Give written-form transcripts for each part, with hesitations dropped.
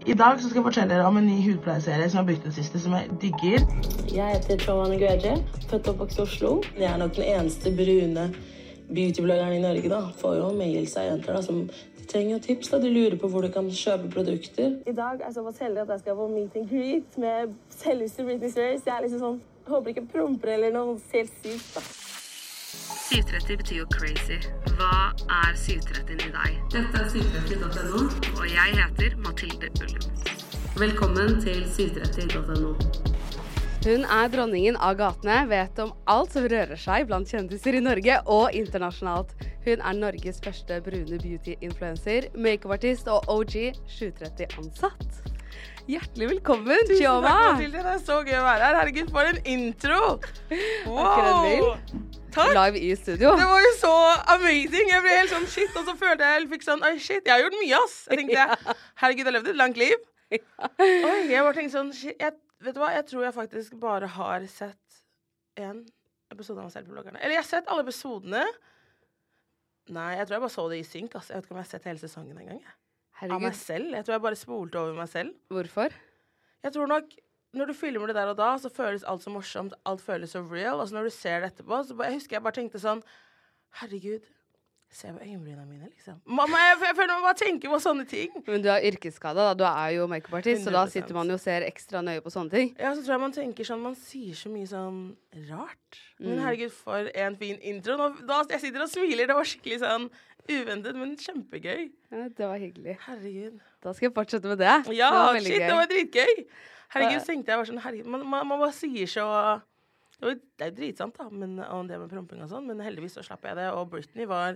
I dag så skal jeg fortelle dere om en ny hudpleieserie som jeg har brukt den siste, som jeg digger. Jeg heter Choma Ngueje, født og oppvokst i Oslo. Jeg er nok den eneste brune beautybloggeren i Norge da. Får jo mails av jenter da, som de trenger tips da, de lurer på hvor du kan kjøpe produkter. I dag er jeg såpass heldig at jeg skal på meet and greet med selveste Britney Spears. Jeg er liksom sånn, håper ikke promper eller noe helt sykt da. 730 betyr jo crazy. Hva er 730 i deg? Dette er 730.no, og jeg heter Mathilde Ullum. Velkommen til 730.no. Hun er dronningen av gatene, vet om alt som rører seg blant kjendiser i Norge og internasjonalt. Hun er Norges første brune beauty-influencer, makeup-artist og OG 730-ansatt. Hjertelig velkommen, Choma! Tusen takk, Mathilde. Det er så gøy å være her. Herregud, for en intro! Wow! Takk! Live i studio. Det var jo så amazing. Jeg ble helt sånn shit, og så følte jeg fikk sånn, oi shit, jeg har gjort mye, ass. Jeg tenkte, herregud, jeg levde et langt liv. Oi, jeg bare tenkte sånn, shit, vet du hva, jeg tror jeg faktisk bare har sett en episode av meg selv på bloggerne. Eller jeg har sett alle episodene. Nei, jeg tror jeg bare så det i synk, ass. Jeg vet ikke om jeg har sett hele sesongen en gang, Av meg selv. Jeg tror jeg bare spolte over meg selv. Hvorfor? Jeg tror nok, når du filmer det der og da, så føles alt så morsomt, alt føles så real, og så når du ser det etterpå, så jeg husker jeg bare tenkte sånn, herregud, se på øyenbrynene mine, liksom. Mamma, jeg føler man bare tenker på sånne ting. Men du er yrkesskada, da. Du er jo makeup-artist, så da sitter man jo og ser ekstra nøye på sånne ting. Ja, så tror jeg man tenker sånn, man sier så mye sånn rart. Men herregud, for en fin intro. Jeg sitter og smiler, det var skikkelig sånn uventet, men kjempegøy. Ja, det var hyggelig. Herregud. Da skal jeg fortsette med det. Ja, det var shit, gøy. det var dritgøy. Herregud, så tenkte jeg bare sånn, herregud, man bare sier så... Det er jo dritsant da, om det med promping og sånn, men heldigvis så slapp jeg det, og Britney var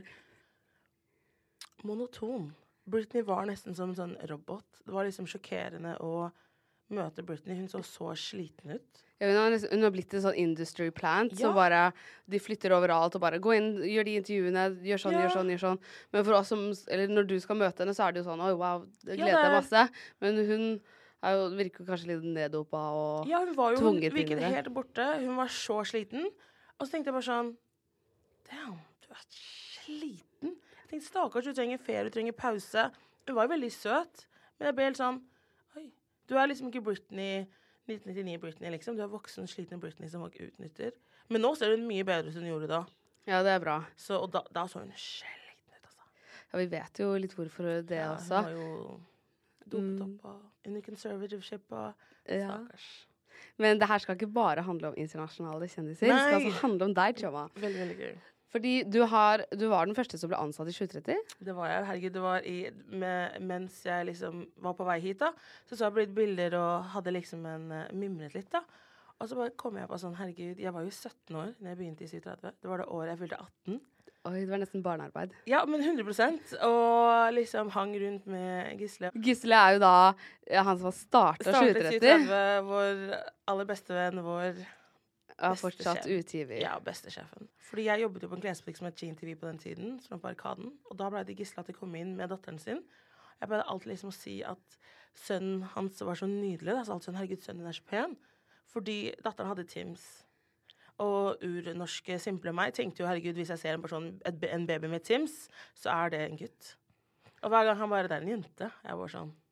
monoton. Britney var nesten som en sånn robot. Det var liksom sjokkerende å møte Britney. Hun så sliten ut. Ja, hun har blitt en sånn industry plant, så bare de flytter overalt og bare gå inn, gjør de intervjuene, gjør sånn. Men for oss som, eller når du skal møte henne, så er det jo sånn, oi, wow, det gleder jeg masse. Men hun virker kanskje litt neddopa og tvunget inn i det. Ja, hun virket helt borte. Hun var så sliten. Og så tenkte jeg bare sånn, damn, du er sliten. Jeg tenkte, stakkars, du trenger ferie, du trenger pause. Hun var jo veldig søt, men jeg ble helt sånn, oi, du er liksom ikke Britney, 1999 Britney, liksom. Du er voksen, sliten Britney som folk utnytter. Men nå ser hun mye bedre som hun gjorde da. Ja, det er bra. Så, og da så hun sliten ut, altså. Ja, vi vet jo litt hvorfor det også. Hun var jo dopet opp og under conservativeship og stakkars. Men det her skal ikke bare handle om internasjonale kjendiser. Det skal også handle om deg, Choma. Veldig, veldig gøy. Fordi du var den første som ble ansatt i 730? Det var jeg. Herregud, det var mens jeg liksom var på vei hit da, så jeg blitt bilder og hadde liksom mimret litt da. Og så bare kom jeg på sånn, herregud, jeg var jo 17 år når jeg begynte i 730. Det var det året jeg fylte 18. Oi, det var nesten barnearbeid. Ja, men 100%. Og liksom hang rundt med Gisle. Gisle er jo da han som har startet 730. 730, vår aller beste venn, vår... Ja, fortsatt utgiver. Ja, beste sjefen. Fordi jeg jobbet jo på en klesbutikk som het Jean TV på den tiden, som var på Arkaden, og da ble det Gisle at de kom inn med datteren sin. Jeg pleide alltid liksom å si at sønnen hans var så nydelig, da, så alltid sånn, herregud, sønnen din er så pen. Fordi datteren hadde Tims. Og urnorske simple meg tenkte jo, herregud, hvis jeg ser en person, en baby med Tims, så er det en gutt. Og hver gang han bare, det er en jente, jeg var sånn,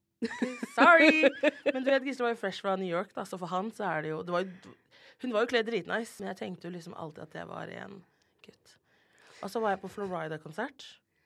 sorry! Men du vet, Gisle var jo fresh fra New York, da, så for han så er det jo, hun var jo kledd dritnice, men jeg tenkte jo liksom alltid at det var en gutt. Og så var jeg på Florida-konsert.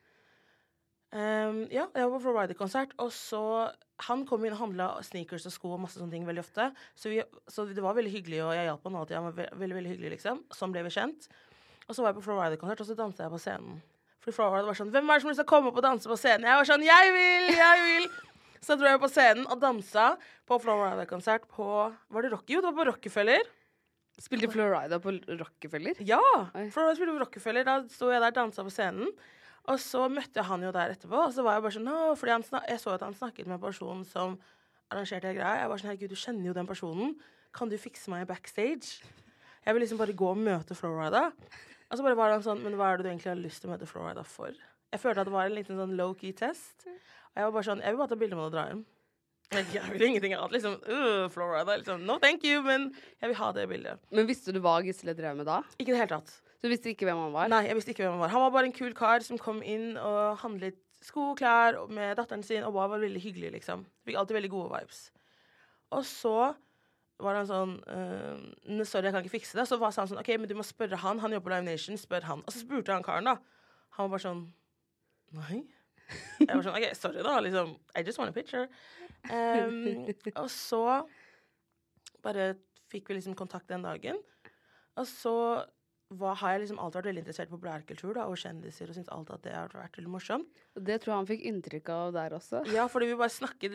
Ja, jeg var på Florida-konsert, og så han kom inn og handlet sneakers og sko og masse sånne ting veldig ofte. Så det var veldig hyggelig, og jeg hjalp han alltid. Han var veldig, veldig hyggelig, liksom. Sånn ble vi kjent. Og så var jeg på Florida-konsert, og så danset jeg på scenen. For Florida var sånn, hvem er det som vil komme opp og danse på scenen? Jeg var sånn, jeg vil! Så dro jeg på scenen og danset på Florida-konsert på, var det Rocky? Jo, det var på Rockefeller. Spilte Florida på Rockefeller? Ja, Florida spilte på Rockefeller. Da stod jeg der og danset på scenen. Og så møtte jeg han jo der etterpå. Og så var jeg bare sånn, fordi jeg så at han snakket med en person som arrangerte en greie. Jeg var sånn, herregud, du kjenner jo den personen. Kan du fikse meg backstage? Jeg vil liksom bare gå og møte Florida. Og så bare var han sånn, men hva er det du egentlig har lyst til å møte Florida for? Jeg følte at det var en liten sånn low-key test. Og jeg var bare sånn, jeg vil bare ta bilder med å dra hjem. Jeg vil ingenting annet, liksom, Florida, liksom, no thank you, men jeg vil ha det bildet. Men visste du hva Gisle drev med da? Ikke det helt tatt. Du visste ikke hvem han var? Nei, jeg visste ikke hvem han var. Han var bare en kul kar som kom inn og handlet sko, klær med datteren sin, og var veldig hyggelig, liksom. Fikk alltid veldig gode vibes. Og så var han sånn, sorry, jeg kan ikke fikse det. Så sa han sånn, ok, men du må spørre han jobber på Live Nation, spør han. Og så spurte han karen da. Han var bare sånn, nei. Jeg var sånn, ok, sorry da, liksom, I just want a picture. Og så bare fikk vi liksom kontakt den dagen. Og så har jeg liksom alltid vært veldig interessert på blærkultur da, og kjendiser, og synes alltid at det har vært veldig morsomt. Det tror jeg han fikk inntrykk av der også. Ja, fordi vi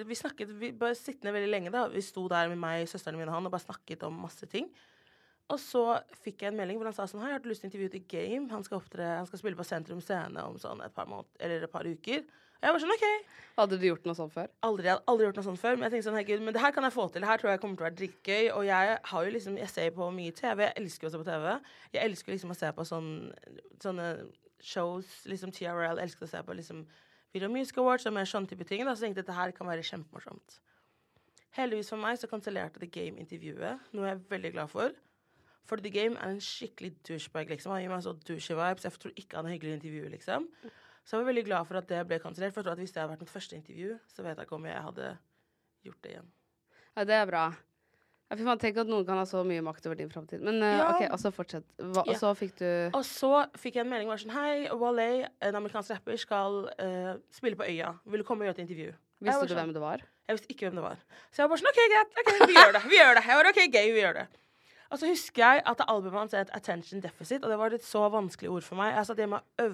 bare sittende veldig lenge da. Vi sto der med meg, søsteren min og han, og bare snakket om masse ting. Og så fikk jeg en melding hvor han sa sånn, hei, jeg har lyst til å intervjue The Game. Han skal spille på Sentrum Scene om sånn et par uker. Og jeg var sånn, ok. Hadde du gjort noe sånt før? Jeg hadde aldri gjort noe sånt før, men jeg tenkte sånn, herregud, men det her kan jeg få til. Det her tror jeg kommer til å være dritgøy. Og jeg ser på mye TV. Jeg elsker å se på TV. Jeg elsker liksom å se på sånne shows, liksom TRL. Jeg elsker å se på liksom Video Music Awards og mer sånn type ting. Da. Så tenkte jeg at det her kan være kjempemorsomt. Heldigvis for meg så kansellerte The Game-intervjuet, noe jeg er veldig glad for. For The Game er en skikkelig douchebag, liksom. Han gir meg så douche-vibes. Jeg tror ikke han er hyggelig intervju, liksom. Så jeg var veldig glad for at det ble kansellert. For jeg tror at hvis det hadde vært mitt første intervju, så vet jeg ikke om jeg hadde gjort det igjen. Ja, det er bra. Jeg får tenke at noen kan ha så mye makt over din fremtid. Men ok, og så fortsett. Og så fikk du... Og så fikk jeg en melding hvor jeg var sånn, hei, Wale, en amerikansk rapper, skal spille på Øya. Vil du komme og gjøre et intervju? Visste du hvem det var? Jeg visste ikke hvem det var. Så jeg var bare sånn, ok, greit, okay, vi gjør det. Jeg var ok, gøy, vi gjør det. Og så husker jeg at albumet hans het Attention Deficit, og det var et så vanskelig ord for meg. Jeg satt hjemme og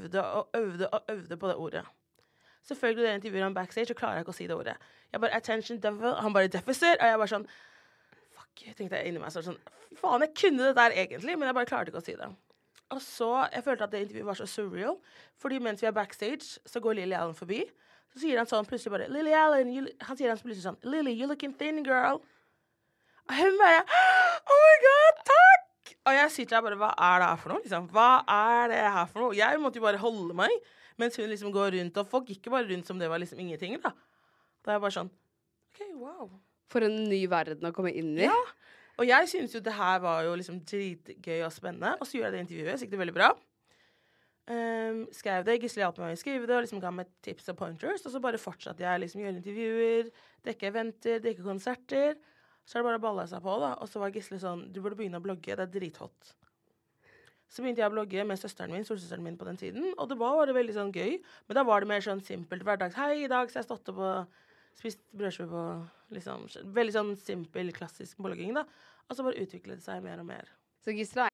øvde på det ordet. Selvfølgelig, det intervjuet han backstage, så klarer jeg ikke å si det ordet. Jeg bare, Attention Deficit, han bare Deficit, og jeg bare sånn, fuck, tenkte jeg inni meg sånn, faen, jeg kunne det der egentlig, men jeg bare klarte ikke å si det. Og så, jeg følte at det intervjuet var så surreal, fordi mens vi er backstage, så går Lily Allen forbi, så sier han sånn plutselig bare, Lily Allen, han sier han plutselig sånn, Lily, you looking thin, girl. Og hun bare, oh my god, takk! Og jeg sitter der bare, hva er det her for noe? Liksom? Hva er det her for noe? Jeg måtte jo bare holde meg, mens hun liksom går rundt, og folk gikk jo bare rundt som det var liksom ingenting, da. Da er jeg bare sånn, ok, wow. For en ny verden å komme inn i. Ja, og jeg synes jo det her var jo liksom dritgøy og spennende, og så gjorde jeg det intervjuet, så gikk det veldig bra. Skrev det, Gisle hjalp meg å skrive det, og liksom ga meg tips og pointers, og så bare fortsatte jeg liksom gjøre intervjuer, dekke eventer, dekke konserter. Så det bare ballet seg på, da. Og så var Gisle sånn, du burde begynne å blogge, det er drithot. Så begynte jeg å blogge med søsteren min, storesøsteren min på den tiden, og det var bare veldig sånn gøy. Men da var det mer sånn simpelt hverdags. Hei, i dag så jeg stått opp og spist brødskive på, liksom, veldig sånn simpel, klassisk blogging, da. Og så bare utviklet det seg mer og mer. Så Gisle...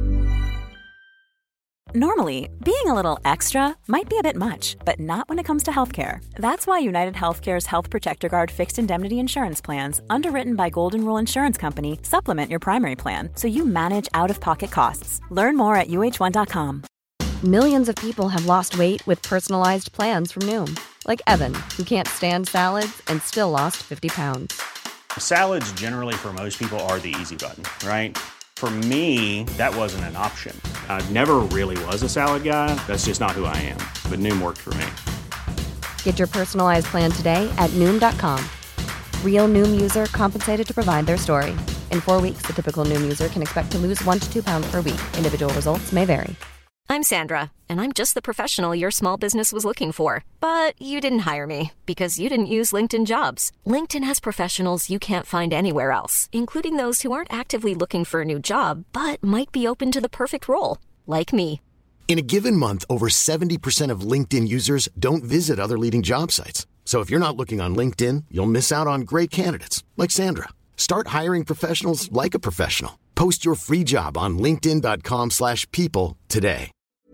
Normally, being a little extra might be a bit much, but not when it comes to healthcare. That's why United Healthcare's Health Protector Guard fixed indemnity insurance plans, underwritten by Golden Rule Insurance Company, supplement your primary plan so you manage out-of-pocket costs. Learn more at uh1.com. Millions of people have lost weight with personalized plans from Noom. Like Evan, who can't stand salads and still lost 50 pounds. Salads generally for most people are the easy button, right? For me, that wasn't an option. I never really was a salad guy. That's just not who I am. But Noom worked for me. Get your personalized plan today at Noom.com. Real Noom user compensated to provide their story. In 4 weeks, the typical Noom user can expect to lose 1 to 2 pounds per week. Individual results may vary. I'm Sandra, and I'm just the professional your small business was looking for. But you didn't hire me because you didn't use LinkedIn Jobs. LinkedIn has professionals you can't find anywhere else, including those who aren't actively looking for a new job, but might be open to the perfect role, like me. In a given month, over 70% of LinkedIn users don't visit other leading job sites. So if you're not looking on LinkedIn, you'll miss out on great candidates like Sandra. Start hiring professionals like a professional. Post your free job on linkedin.com/people today.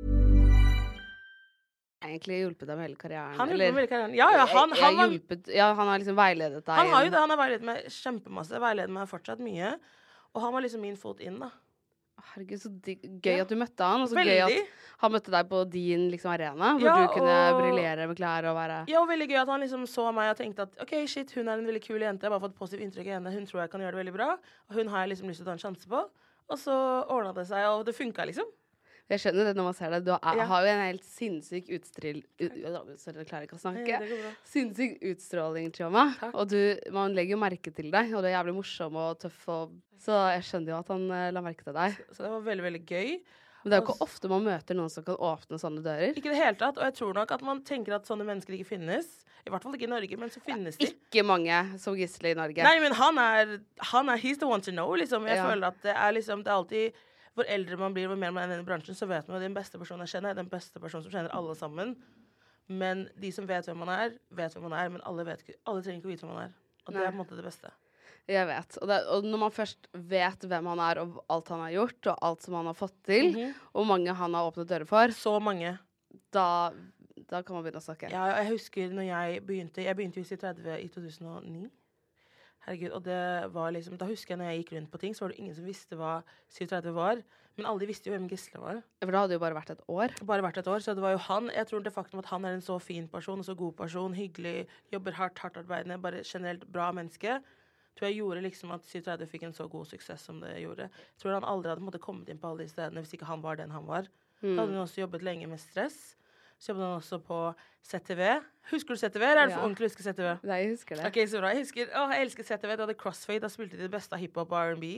Egentlig hjulpet deg med hele karrieren. Han hjulpet med hele karrieren. Ja, han har liksom veiledet deg. Han har jo det, han har veiledet meg kjempemasse, veiledet meg fortsatt mye. Og han var liksom min fot inn, da. Herregud, så gøy at du møtte han, og så gøy at han møtte deg på din liksom, arena, hvor du kunne briljere med klær og være... Ja, og veldig gøy at han liksom så meg og tenkte at, ok, shit, hun er en veldig kul jente, jeg har bare fått positivt inntrykk av henne, hun tror jeg kan gjøre det veldig bra, og hun har jeg liksom lyst til å ta en sjanse på. Og så ordnet det seg, og det funket liksom. Jeg skjønner det når man ser det. Du har jo en helt sinnssyk jeg klarer ikke å snakke. Sinnssyk utstråling, Chioma. Og man legger jo merke til deg, og du er jævlig morsom og tøff. Så jeg skjønner jo at han la merke til deg. Så det var veldig, veldig gøy. Men det er jo ikke ofte man møter noen som kan åpne sånne dører. Ikke det hele tatt, og jeg tror nok at man tenker at sånne mennesker ikke finnes. I hvert fall ikke i Norge, men så finnes de. Ikke mange som Gisle i Norge. Nei, men han er he's the one to know, liksom. Jeg føler at det er liksom, det er alltid, hvor eldre man blir, hvor mer man er i denne bransjen, så vet man at den beste personen jeg kjenner, er den beste personen som kjenner alle sammen. Men de som vet hvem man er, men alle trenger ikke å vite hvem man er. Og det er på en måte det beste. Jeg vet. Og når man først vet hvem han er, og alt han har gjort, og alt som han har fått til, og mange han har åpnet dører for, så mange, da kan man begynne å snakke. Ja, jeg husker når jeg begynte i C30 i 2009. Herregud, og det var liksom, da husker jeg når jeg gikk rundt på ting, så var det ingen som visste hva C30 var, men alle visste jo hvem Gisle var. For det hadde jo bare vært et år. Så det var jo han. Jeg tror det faktum at han er en så fin person, en så god person, hyggelig, jobber hardt arbeidende, bare generelt bra menneske, tror jeg gjorde liksom at C30 fikk en så god suksess som det gjorde. Jeg tror han aldri hadde kommet inn på alle de stedene hvis ikke han var den han var. Da hadde han også jobbet lenge med stress. Så jobbet han også på ZTV. Husker du ZTV? Eller er det for ordentlig å huske ZTV? Nei, jeg husker det. Ok, så bra. Jeg elsker ZTV. Da hadde Crossfade. Da spilte de det beste av hiphop og R&B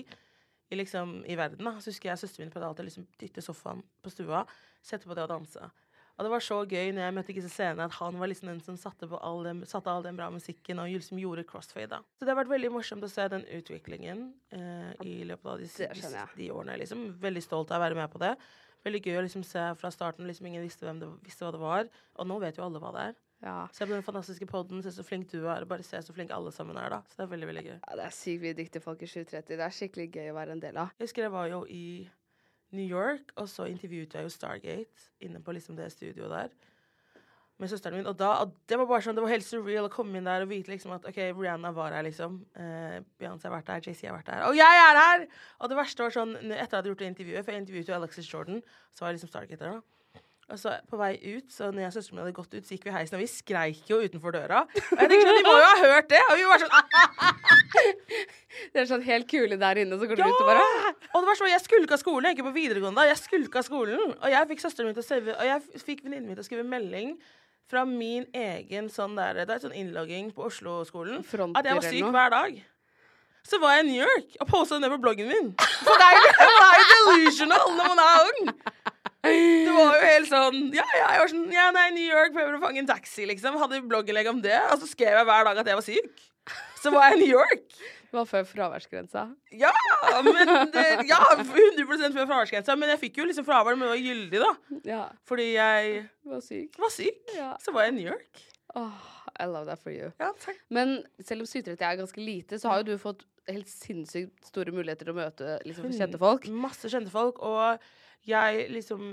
i verden. Da. Så husker jeg søsteren min prøvde alltid liksom dytte sofaen på stua, sette på det og danse. Og det var så gøy når jeg møtte Gisle Scene at han var liksom den som satte all den bra musikken og liksom gjorde Crossfade da. Så det har vært veldig morsomt å se den utviklingen i løpet av de årene. Liksom. Veldig stolt av å være med på det. Veldig gøy å liksom se fra starten, liksom ingen visste hva det var. Og nå vet jo alle hva det er. Ja. Se på den fantastiske podden, se så flink du er, og bare se så flink alle sammen er da. Så det er veldig, veldig gøy. Ja, det er sykt mye dyktige folk i 730. Det er skikkelig gøy å være en del av. Jeg husker jeg var jo i New York, og så intervjuet jeg jo Stargate inne på liksom det studioet der med søsteren min, og det var bare sånn, det var helt surreal å komme inn der og vite liksom at ok, Rihanna var her liksom, Beyoncé har vært der, Jay-Z har vært der, og jeg er her! Og det verste var sånn, etter jeg hadde gjort det intervjuet, for jeg intervjuet jo Alexis Jordan, så var jeg liksom Stargate der da. Og så på vei ut, så når jeg og søsteren min hadde gått ut, så gikk vi i heisen, og vi skreik jo utenfor døra. Og jeg tenkte sånn, de må jo ha hørt det! Og vi var sånn, det er sånn helt kule der inne, så går du ut og bare... Og det var sånn, jeg skulka skolen, jeg gikk på videregående da, jeg skulka skolen. Og jeg fikk søsteren min til å skrive, og jeg fikk venninnen min til å skrive melding fra min egen sånn der, det er sånn innlogging på Oslo-skolen, at jeg var syk hver dag. Så var jeg i New York, og postet det på bloggen min. For det er jo delusional når man er ung. Det var jo helt sånn, jeg var sånn, nei, New York, prøver å fange en taxi, liksom. Hadde blogginnlegg om det, og så skrev jeg hver dag at jeg var syk. Så var jeg i New York. Det var før fraværsgrensa. Ja, 100% før fraværsgrensa, men jeg fikk jo liksom fravær, men det var gyldig da. Ja. Fordi jeg var syk. Ja. Så var jeg i New York. I love that for you. Ja, takk. Men selv om 730 er ganske lite, så har jo du fått helt sinnssykt store muligheter til å møte liksom, kjente folk. Masse kjente folk, og jeg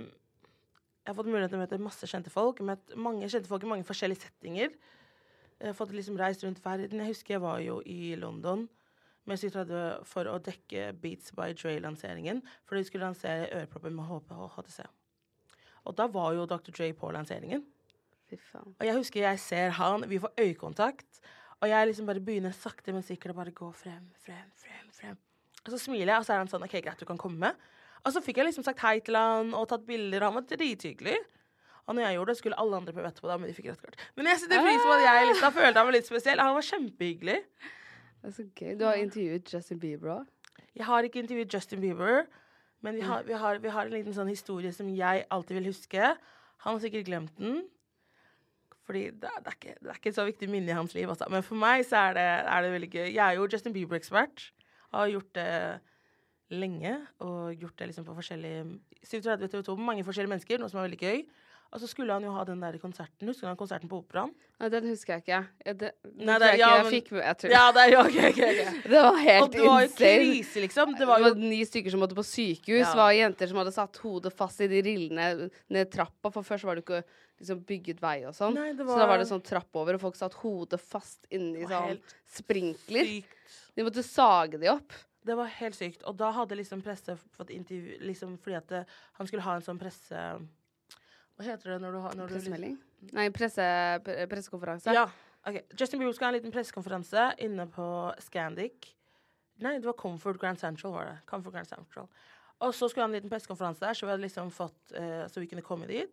har fått mulighet til å møte masse kjente folk, møtt mange kjente folk i mange forskjellige settinger. Jeg har fått liksom reist rundt verden. Jeg husker jeg var jo i London med C30 for å dekke Beats by Dre-lanseringen, for de skulle lansere ørepropper med HTC. Og da var jo Dr. Dre på lanseringen. Fy faen. Og jeg husker jeg ser han, vi får øyekontakt, og jeg liksom bare begynner sakte, men sikkert å bare gå frem. Og så smiler jeg, og så er han sånn, ok, greit, du kan komme. Og så fikk jeg liksom sagt hei til han, og tatt bilder, han var drithyggelig. Og når jeg gjorde det, skulle alle andre prøve etterpå da, men de fikk rett kort. Men jeg setter pris på at jeg liksom, da følte han var litt spesiell. Han var kjempehyggelig. Det er så gøy. Du har intervjuet Justin Bieber også? Jeg har ikke intervjuet Justin Bieber, men vi har en liten sånn historie som jeg alltid vil huske. Han har sikkert glemt den, fordi det er ikke et så viktig minne i hans liv. Altså. Men for meg så er det veldig gøy. Jeg er jo Justin Bieber-ekspert. Har gjort det lenge, og gjort det liksom på forskjellige 730 TV2 på mange forskjellige mennesker, noe som er veldig gøy. Og så skulle han jo ha den der konserten. Husker han konserten på Operaen? Nei, den husker jeg ikke. Jeg fikk med, jeg tror. Ja, det er jo ok. Det var helt insane. Og det var jo krise, liksom. Det var 9 stykker som måtte på sykehus. Det var jenter som hadde satt hodet fast i de rillene ned trappa, for først var det ikke liksom bygget vei og sånn. Så da var det sånn trapp over, og folk satt hodet fast inni sånn sprinkler. Sykt. De måtte sage de opp. Det var helt sykt. Og da hadde liksom presse fått intervju, liksom fordi at han skulle ha en sånn presse... Hva heter det når du pressemelding? Nei, pressekonferanse. Ja, ok. Justin Bieber skal ha en liten pressekonferanse inne på Scandic. Nei, det var Comfort Grand Central var det. Comfort Grand Central. Og så skulle han ha en liten pressekonferanse der, så vi hadde liksom fått, så vi kunne komme dit.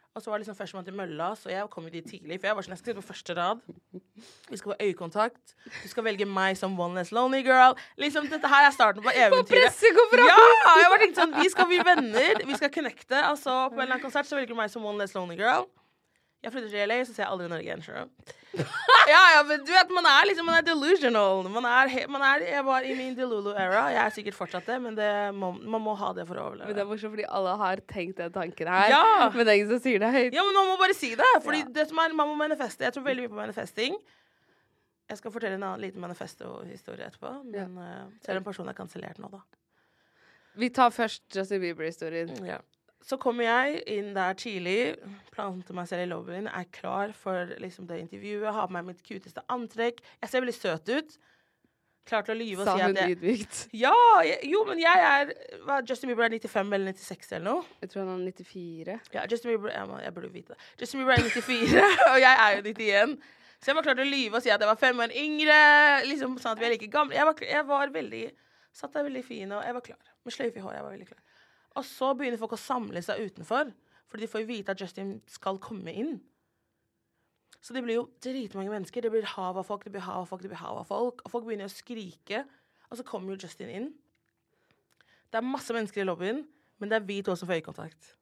Og så var det liksom førstemann til mølla, så jeg kom jo dit tidlig, for jeg var sånn, jeg skal sitte på første rad. Vi skal få øyekontakt. Du skal velge meg som one less lonely girl. Liksom, dette her er starten på eventyret. Ja, jeg var tenkt sånn, vi skal bli venner, vi skal connecte, og så på en eller annen konsert så velger du meg som one less lonely girl. Jeg flytter til LA, så ser jeg aldri Norge igjen, skjønner. Ja, men du vet, man er delusional. Jeg var i min Delulu-era. Jeg er sikkert fortsatt det, men man må ha det for å overleve. Men det er morsomt, fordi alle har tenkt den tanken her. Ja. Men det er ingen som sier det høyt. Ja, men man må bare si det. Fordi det som man må manifeste. Jeg tror veldig mye på manifesting. Jeg skal fortelle en liten manifesto-historie etterpå. Men selv en person er kansellert nå, da. Vi tar først Justin Bieber-historien. Ja. Så kommer jeg inn der tidlig, planter meg selv i lobbyen, er klar for liksom, det intervjuet, har på meg mitt cuteste antrekk. Jeg ser veldig søt ut. Klar til å lyve og si at jeg... ydmykt? Ja, men jeg Justin Bieber er 95 eller 96 eller noe. Jeg tror han er 94. Ja, Justin Bieber, jeg burde vite det. Justin Bieber er 94, og jeg er jo 91. Så jeg var klar til å lyve og si at jeg var 5 år yngre, liksom sånn at vi er like gamle. Jeg var veldig, satt der veldig fin, og jeg var klar. Med sløyfe i hår, jeg var veldig klar. Og så begynner folk å samle seg utenfor, fordi de får vite at Justin skal komme inn. Så det blir jo dritmange mennesker. Det blir hav av folk, det blir hav av folk. Og folk begynner å skrike, og så kommer jo Justin inn. Det er masse mennesker i lobbyen, men det er vi to som får øyekontakt.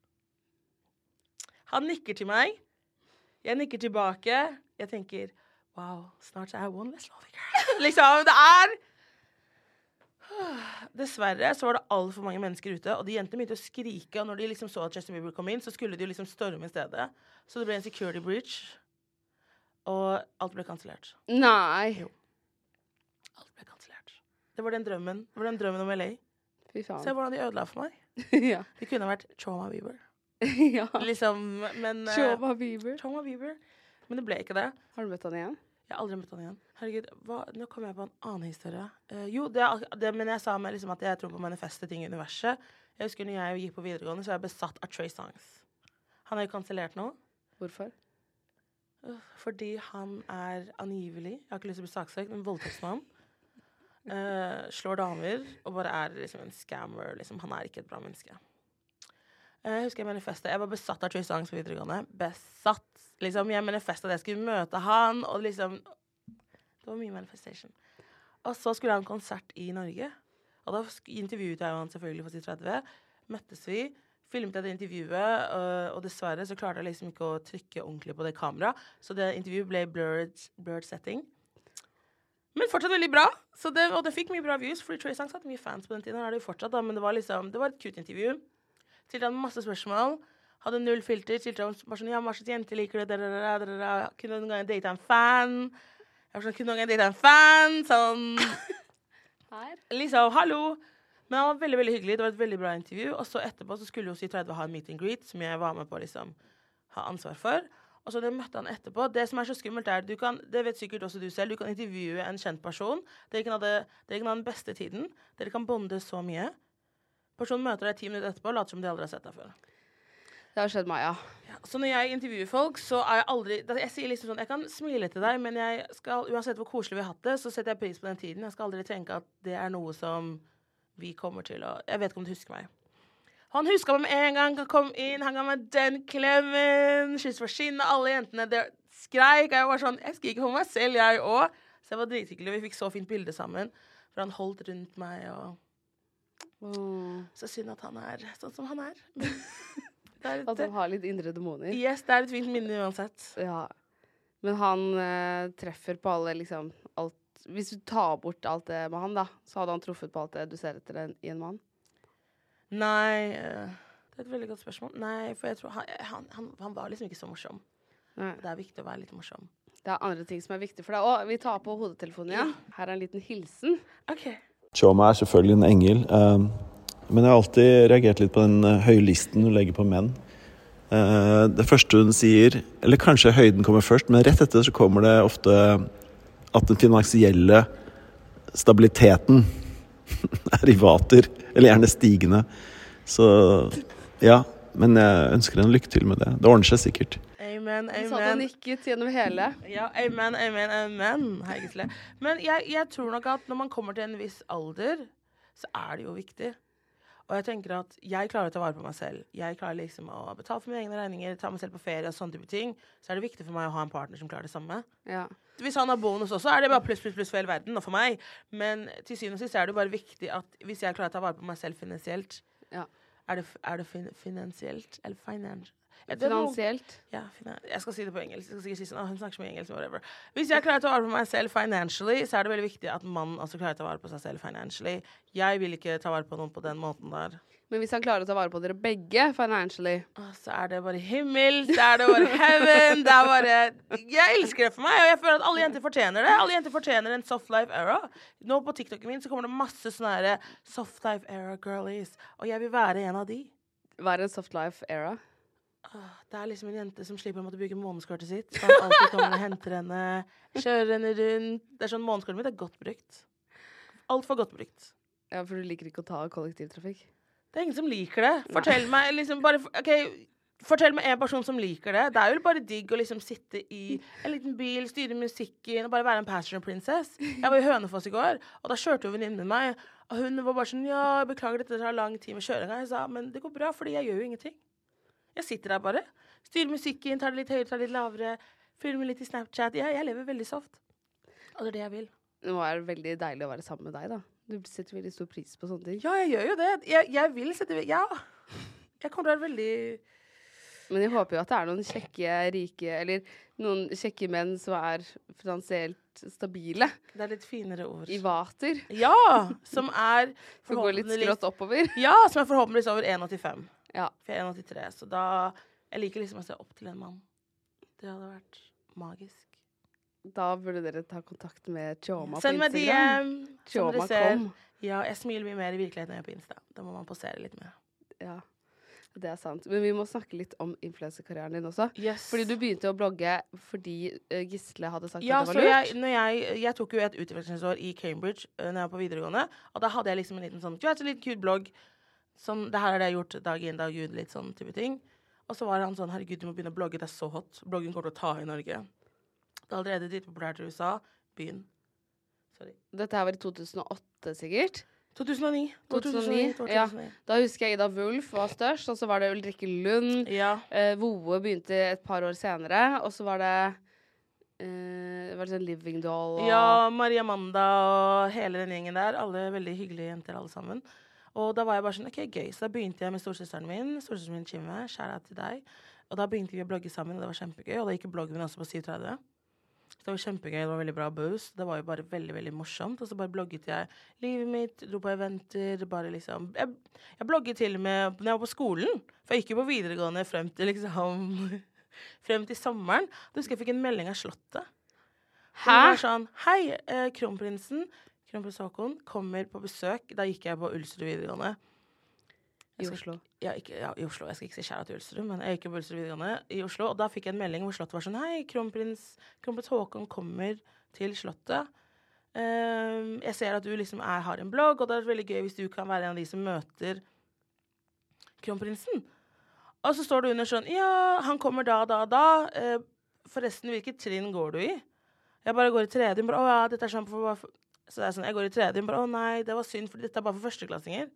Han nikker til meg. Jeg nikker tilbake. Jeg tenker, wow, snart er jeg one less lonely girl. Liksom, det er... Dessverre så var det alt for mange mennesker ute, og de jentene begynte å skrike, og når de liksom så at Justin Bieber kom inn, så skulle de jo liksom storme i stedet. Så det ble en security breach, og alt ble kansellert. Nei. Jo. Alt ble kansellert. Det var den drømmen. Det var den drømmen om LA. Fy faen. Se hvordan de ødela for meg. Ja. Det kunne vært Trauma Bieber. Ja. Liksom, men... Trauma Bieber. Trauma Bieber. Men det ble ikke det. Har du møtt han igjen? Jeg har aldri møtt han igjen. Herregud, nå kommer jeg på en annen historie. Men jeg sa meg liksom at jeg tror på manifeste ting i universet. Jeg husker når jeg gikk på videregående, så var jeg besatt av Trey Songz. Han er jo kansellert nå. Hvorfor? Fordi han er angivelig, jeg har ikke lyst til å bli saksøkt, men voldtektsmann. Slår damer, og bare er liksom en scammer. Liksom. Han er ikke et bra menneske. Jeg husker jeg manifestet. Jeg var besatt av Trey Songz på videregående. Besatt. Liksom, jeg manifestet at jeg skulle møte han, og liksom... Det var mye manifestation. Og så skulle jeg ha en konsert i Norge. Og da intervjuet jeg han selvfølgelig for sitt 30. Møttes vi, filmet jeg det intervjuet, og dessverre så klarte jeg liksom ikke å trykke ordentlig på det kamera. Så det intervjuet ble blurred setting. Men fortsatt veldig bra. Og det fikk mye bra views, fordi Trey Songz hadde mye fans på den tiden. Det er det jo fortsatt da, men det var et cute intervju. Stilte han masse spørsmål. Hadde 0 filter. Stilte han bare sånn, ja, hva slags jente liker du? Kunne noen gang date en fan? Jeg var sånn, kunne noen gang date en fan? Sånn... Her? Liksom, hallo. Men han var veldig, veldig hyggelig. Det var et veldig bra intervju. Og så etterpå så skulle jo C30 ha en meet and greet, som jeg var med på å liksom ha ansvar for. Og så møtte han etterpå. Det som er så skummelt er, det vet sikkert også du selv, du kan intervjue en kjent person. Dere kan ha den beste tiden. Dere kan bonde så mye. Personen møter deg 10 minutter etterpå og later som de aldri har sett deg før. Det har skjedd meg, ja. Så når jeg intervjuer folk, så er jeg aldri... Jeg sier liksom sånn, jeg kan smile til deg, men jeg skal, uansett hvor koselig vi har hatt det, så setter jeg pris på den tiden. Jeg skal aldri tenke at det er noe som vi kommer til å... Jeg vet ikke om du husker meg. Han husket meg med en gang, han kom inn, han ga meg den klemmen, skyss for skinnet, alle jentene der skreik, jeg var sånn, jeg skriker for meg selv, jeg også. Så jeg var drithyggelig, vi fikk så fint bilde sammen, for han holdt rundt meg, og... Så synd at han er sånn som han er. At han har litt indre demoner. Yes, det er et fint minne uansett. Ja. Men han treffer på alle, liksom, alt. Hvis du tar bort alt det med han, da, så hadde han truffet på alt det du ser etter i en mann? Nei, det er et veldig godt spørsmål. Nei, for jeg tror han var liksom ikke så morsom. Nei. Det er viktig å være litt morsom. Det er andre ting som er viktig for deg. Og vi tar på hodetelefonen igjen. Her er en liten hilsen. Ok. Chioma er selvfølgelig en engel, men jeg har alltid reagert litt på den høye listen hun legger på menn. Det første hun sier, eller kanskje høyden kommer først, men rett etter så kommer det ofte at den finansielle stabiliteten er i vater, eller gjerne stigende. Så ja, men jeg ønsker henne lykke til med det. Det ordner seg sikkert. Amen, amen. Så hadde nikket gjennom hele. Ja, amen, amen, amen. Hei, men jeg tror nok at når man kommer til en viss alder, så er det jo viktig. Og jeg tenker at jeg klarer å ta vare på meg selv. Jeg klarer liksom å betale for mine egne regninger, ta meg selv på ferie og sånne type ting. Så er det viktig for meg å ha en partner som klarer det samme. Ja. Hvis han har bonus også, er det bare pluss for hele verden og for meg. Men til syvende og sist er det bare viktig at hvis jeg klarer å ta vare på meg selv finansielt, er det finansielt eller finansielt? Ja, jeg skal si det på engelsk. Jeg skal sikkert si sånn, hun snakker så mye engelsk, whatever. Hvis jeg klarer å ta vare på meg selv financially, så er det veldig viktig at mannen også klarer å ta vare på seg selv financially. Jeg vil ikke ta vare på noen på den måten der. Men hvis han klarer å ta vare på dere begge financially, så er det bare himmel, så er det bare heaven, det er bare... Jeg elsker det for meg, og jeg føler at alle jenter fortjener det. Alle jenter fortjener en soft life era. Nå på TikToken min så kommer det masse sånne her soft life era girlies, og jeg vil være en av de. Hva er en soft life era? Det er liksom en jente som slipper å måtte bruke månedskortet sitt. Så han alltid kommer og henter henne, kjører henne rundt. Det er sånn, månedskortet mitt er godt brukt. Alt for godt brukt. Ja, for du liker ikke å ta kollektivtrafikk? Det er ingen som liker det. Fortell meg liksom bare, fortell meg en person som liker det. Det er jo bare digg å liksom sitte i en liten bil, styre musikken, og bare være en passion princess. Jeg var i Hønefoss i går, og da kjørte jo venninnen med meg, og hun var bare sånn, ja, beklager, dette tar lang tid med kjøringa. Jeg sa, men det går bra, fordi jeg gjør jo ingenting. Jeg sitter der bare, styrer musikken, tar det litt høyere, tar det litt lavere, filmer litt i Snapchat. Jeg lever veldig soft. Og det er det jeg vil. Nå er det veldig deilig å være sammen med deg, da. Du setter veldig stor pris på sånne ting. Ja, jeg gjør jo det. Jeg vil sette... Ja. Jeg kommer til å være veldig... Men jeg håper jo at det er noen kjekke, rike, eller noen kjekke menn som er finansielt stabile. Det er litt finere ord. I vater. Ja, som er... Som går litt skrått oppover. Ja, som er forhåpentligvis over 1,85. Ja. For jeg er 1,83, så da... Jeg liker liksom å se opp til en mann. Det hadde vært magisk. Da burde dere ta kontakt med Tjoma på Instagram. Send meg DM. Tjoma kom. Ja, jeg smiler mye mer i virkeligheten enn jeg på Insta. Da må man posere litt mer. Ja, det er sant. Men vi må snakke litt om influencerkarrieren din også. Yes. Fordi du begynte å blogge fordi Gisle hadde sagt at det var lurt. Jeg tok jo et utviklingsår i Cambridge når jeg var på videregående, og da hadde jeg liksom en liten sånn, en litt kul blogg, som det her har jeg gjort dag inn, dag ut, litt sånn type ting. Og så var han sånn, herregud, du må begynne å blogge, det er så hot. Bloggen kommer til å ta i Norge. Det er allerede ditt populært i USA. Begynn. Sorry. Dette her var i 2008, sikkert? 2009. Ja. Da husker jeg Ida Wulf var størst, og så var det Ulrikke Lund. Ja. Voe begynte et par år senere, og så var det sånn Living Doll. Og... Ja, Maria Amanda og hele den gjengen der. Alle veldig hyggelige jenter, alle sammen. Og da var jeg bare sånn, ok, gøy. Så da begynte jeg med storesøsteren min Kimme, kjære til deg. Og da begynte vi å blogge sammen, og det var kjempegøy. Og da gikk bloggen min også på 37. Så det var kjempegøy, det var veldig bra boost. Det var jo bare veldig, veldig morsomt. Og så bare blogget jeg livet mitt, dro på eventer, bare liksom... Jeg blogget til og med når jeg var på skolen. For jeg gikk jo på videregående frem til liksom... frem til sommeren. Da husker jeg fikk en melding av Slottet. Hæ? Det var sånn, hei, kronprins Håkon kommer på besøk. Da gikk jeg på Ulsrud videregående. I Oslo? Ja, i Oslo. Jeg skal ikke si kjære til Ulsrud, men jeg gikk på Ulsrud videregående i Oslo. Og da fikk jeg en melding hvor Slottet var sånn, hei, kronprins Håkon kommer til Slottet. Jeg ser at du liksom har en blogg, og det er veldig gøy hvis du kan være en av de som møter kronprinsen. Og så står det under sånn, ja, han kommer da. Forresten, hvilket trinn går du i? Jeg bare går i tredje, bare, ja, dette er sånn så det er sånn, jeg går i tredje, bare, nei, det var synd, for dette er bare for førsteklassinger.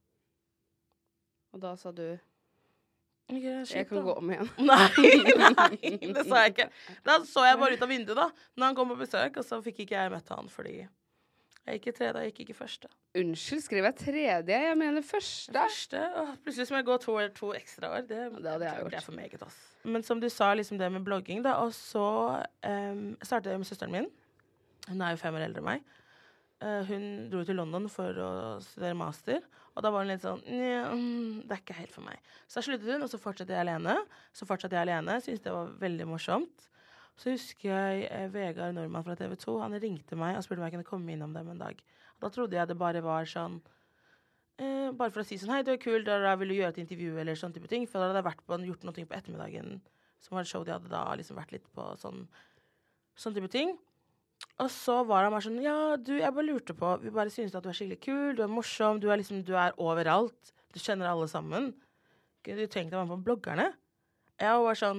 Og da sa du, jeg kan gå om igjen. Nei, det sa jeg ikke. Da så jeg bare ut av vinduet da, når han kom på besøk, og så fikk ikke jeg møtt han, fordi jeg gikk i tredje, jeg gikk ikke første. Unnskyld, skriver jeg tredje? Jeg mener første. Plutselig som jeg går to ekstra år, det hadde jeg gjort. Det er for meget, ass. Men som du sa, liksom det med blogging da, og så startet jeg med søsteren min. Hun er jo 5 år eldre enn meg. Hun dro til London for å studere master, og da var hun litt sånn, det er ikke helt for meg. Så da sluttet hun, og så fortsatte jeg alene. Synes det var veldig morsomt. Så husker jeg Vegard Norman fra TV 2, han ringte meg og spurte om jeg kunne komme innom dem en dag. Da trodde jeg det bare var sånn, bare for å si sånn, hei, du er kul, da vil du gjøre et intervju eller sånn type ting, for da hadde jeg gjort noe på ettermiddagen, som var et show de hadde da liksom vært litt på sånn type ting. Og så var han bare sånn, ja, jeg bare lurte på, vi bare synes at du er skikkelig kul, du er morsom, du er overalt, du kjenner alle sammen. Du trengte å være med på bloggerne. Jeg var sånn,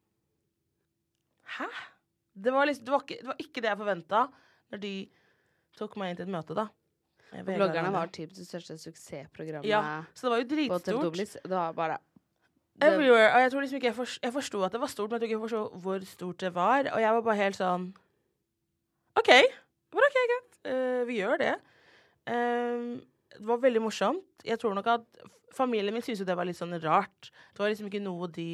hæ? Det var ikke det jeg forventet når de tok meg inn til et møte da. Bloggerne var typ det største suksessprogrammet så det var jo dritstort. På TV2. Det var bare... Everywhere. Og jeg tror liksom ikke jeg forstod at det var stort, men jeg tror ikke jeg forstod hvor stort det var. Og jeg var bare helt sånn OK, greit. Vi gjør det. Det var veldig morsomt. Jeg tror nok at familien min synes jo det var litt sånn rart. Det var liksom ikke noe de...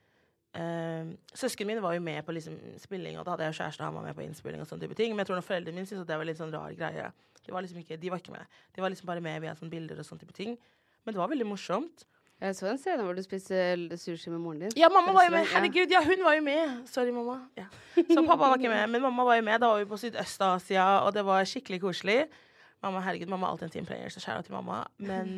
søsken min var jo med på liksom spilling, og da hadde jeg jo kjæreste, han var med på innspilling og sånne type ting, men jeg tror når foreldrene mine synes at det var litt sånn rar greie. De var ikke med. De var liksom bare med via sånne bilder og sånne type ting. Men det var veldig morsomt. Jeg så en scene hvor du spiste sushi med moren din. Ja, mamma var jo med. Herregud, hun var jo med. Sorry, mamma. Ja. Så pappa var ikke med, men mamma var jo med. Da var vi på Sydøst-Asia, og det var skikkelig koselig. Mamma er alltid en teamplayer, så kjære til mamma. Men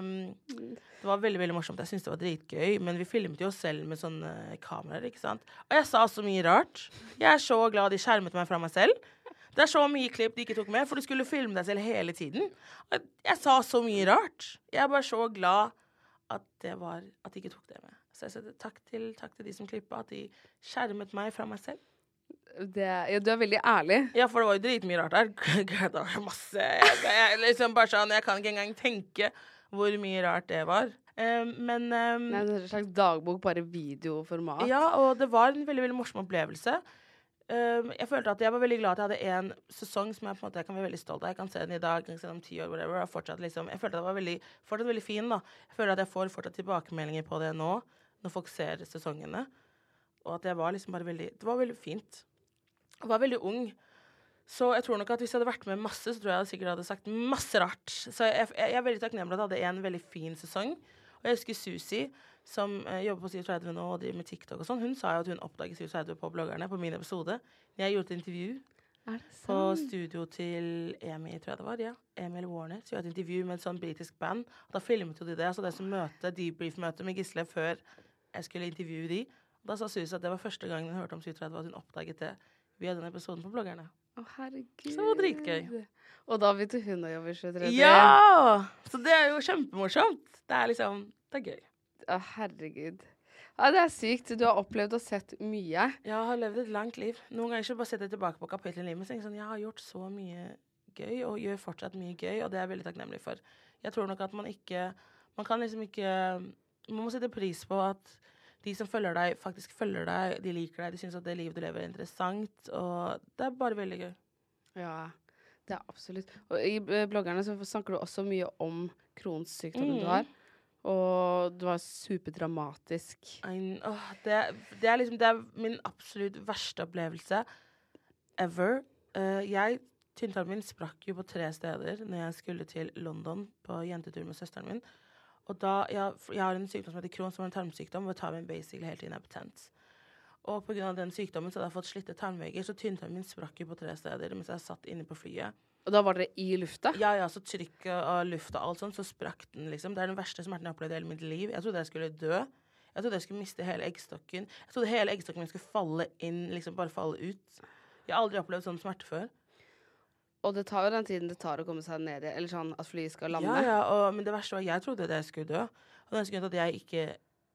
det var veldig, veldig morsomt. Jeg synes det var dritgøy, men vi filmet jo selv med sånne kameraer, ikke sant? Og jeg sa så mye rart. Jeg er så glad de skjermet meg fra meg selv. Det er så mye klipp de ikke tok med, for du skulle filme deg selv hele tiden. Og jeg sa så mye rart. Jeg er bare så glad at de ikke tok det med. Så jeg sier takk til de som klippet, at de skjermet meg fra meg selv. Du er veldig ærlig. Ja, for det var jo dritmye rart der. Det var masse... Jeg liksom bare sånn, jeg kan ikke engang tenke hvor mye rart det var. Men... det er en slags dagbok, bare videoformat. Ja, og det var en veldig, veldig morsom opplevelse. Jeg følte at jeg var veldig glad at jeg hadde en sesong som jeg på en måte kan være veldig stolt av. Jeg kan se den i dag, kan se den om 10 år, whatever. Og fortsatt liksom... Jeg følte at det var fortsatt veldig fin, da. Jeg føler at jeg får fortsatt tilbakemeldinger på det nå, når folk ser sesongene. Og at det var liksom bare veldig... Det var veldig fint. Jeg var veldig ung, så jeg tror nok at hvis jeg hadde vært med masse, så tror jeg sikkert hadde sagt masse rart. Så jeg er veldig takknemlig at jeg hadde en veldig fin sesong. Og jeg husker Susi, som jobber på 37 nå og driver med TikTok og sånn. Hun sa jo at hun oppdaget 37 på bloggerne på min episode. Jeg gjorde et intervju på studio til Amy, tror jeg det var, ja. Emil Warner. Så jeg gjorde et intervju med et sånn britisk band. Da filmet jo de det, så det som debrief-møte med Gisle før jeg skulle intervjue de. Da sa Susi at det var første gang hun hørte om 37, at hun oppdaget det via den episoden på bloggerne. Herregud. Så det var dritgøy. Og da begynte hun å jobbe 37. Ja! Så det er jo kjempemorsomt. Det er gøy. Herregud. Ja, det er sykt. Du har opplevd og sett mye. Jeg har levd et langt liv. Noen ganger så bare setter jeg tilbake på kapitlet i livet og tenker sånn, jeg har gjort så mye gøy, og gjør fortsatt mye gøy, og det er jeg veldig takknemlig for. Jeg tror nok at man må sette pris på at de som følger deg, faktisk følger deg, de liker deg, de synes at det livet du lever er interessant, og det er bare veldig gøy. Ja, det er absolutt. Og i bloggerne så snakker du også mye om Crohns sykdommen du har, og du var superdramatisk. Det er min absolutt verste opplevelse ever. Tynntarmen min sprakk jo på 3 steder når jeg skulle til London på jentetur med søsteren min. Og da, jeg har en sykdom som heter Crohn, som er en tarmsykdom, hvor tarmen basically hele tiden er betent. Og på grunn av den sykdommen så hadde jeg fått slitte tarmvegger, så tynntarmen min sprakk jo på 3 steder mens jeg satt inne på flyet. Og da var dere i lufta? Ja, så trykket av lufta og alt sånt, så sprakk den liksom. Det er den verste smerten jeg har opplevd i hele mitt liv. Jeg trodde jeg skulle dø. Jeg trodde jeg skulle miste hele eggstokken. Jeg trodde hele eggstokken min skulle falle inn, liksom bare falle ut. Jeg har aldri opplevd sånn smerte før. Og det tar jo den tiden det tar å komme seg ned i, eller sånn at flyet skal lande. Men det verste var, jeg trodde at jeg skulle dø. Og den skulle at jeg ikke...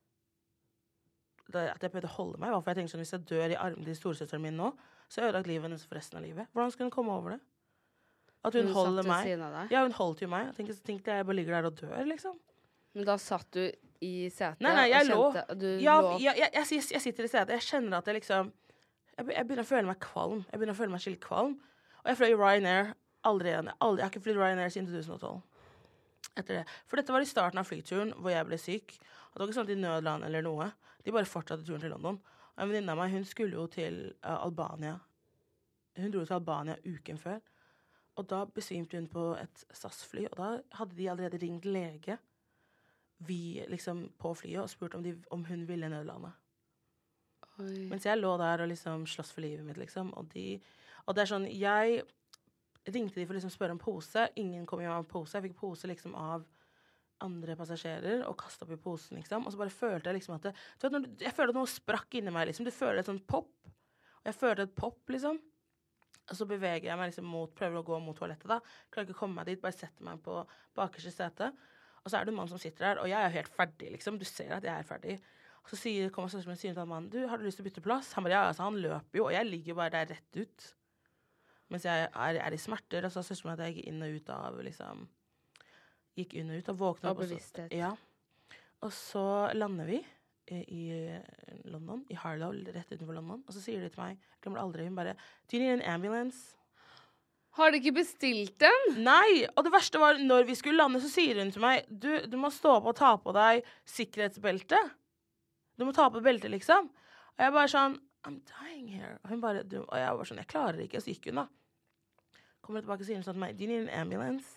At jeg prøvde å holde meg, for jeg tenkte sånn, hvis jeg dør i armen til storesøsteren min nå, så har jeg ødelagt livet hennes for resten av livet. Hvordan skulle hun komme over det? At hun holder meg. Ja, hun holdt jo meg. Jeg tenkte jeg bare ligger der og dør, liksom. Men da satt du i setet? Nei, jeg lå. Jeg sitter i setet. Jeg kjenner at jeg liksom... Jeg begynner å føle meg kvalm. Jeg begynner å føle meg skikkelig kvalm. Og jeg fløy Ryanair aldri igjen. Jeg har ikke flytt Ryanair siden 2012. Etter det. For dette var i starten av flyturen hvor jeg ble syk. Og det var ikke sånn at de nødland eller noe. De bare fortsatte turen til London. Og en venninne av meg, hun skulle jo til Albania. Hun dro til Albania uken før. Og da besvimte hun på et SAS-fly. Og da hadde de allerede ringt lege liksom på flyet og spurt om hun ville nødlande. Oi. Mens jeg lå der og liksom slåss for livet mitt, liksom. Og det er sånn, jeg ringte de for å liksom spørre om pose. Ingen kom hjem med pose. Jeg fikk pose liksom av andre passasjerer og kastet opp i posen, liksom. Og så bare følte jeg liksom at jeg følte at noe sprakk inni meg, liksom. Du føler et sånt pop. Og jeg følte et pop, liksom. Og så beveger jeg meg liksom prøver å gå mot toalettet da. Klarer ikke å komme meg dit, bare setter meg på bakerste sete. Og så er det en mann som sitter der, og jeg er helt ferdig, liksom. Du ser at jeg er ferdig. Og så kommer søsteren min til en mann, har du lyst til å bytte plass? Han bare, ja, altså, han løper jo, og jeg ligger jo bare der rett ut. mens jeg er i smerter, og så synes jeg at jeg gikk inn og ut av, liksom, gikk inn og ut og våknet opp. Og bevissthet. Ja. Og så lander vi i London, i Harlow, rett utenfor London, og så sier de til meg, jeg glemmer aldri, hun bare, do you need an ambulance? Har de ikke bestilt den? Nei, og det verste var, når vi skulle lande, så sier hun til meg, du må stå opp og ta på deg sikkerhetsbelte. Du må ta på beltet, liksom. Og jeg bare sånn, I'm dying here. Og hun bare, og jeg var sånn, jeg klarer ikke, og så gikk hun da. Kommer tilbake og sier hun sånn til meg, do you need an ambulance?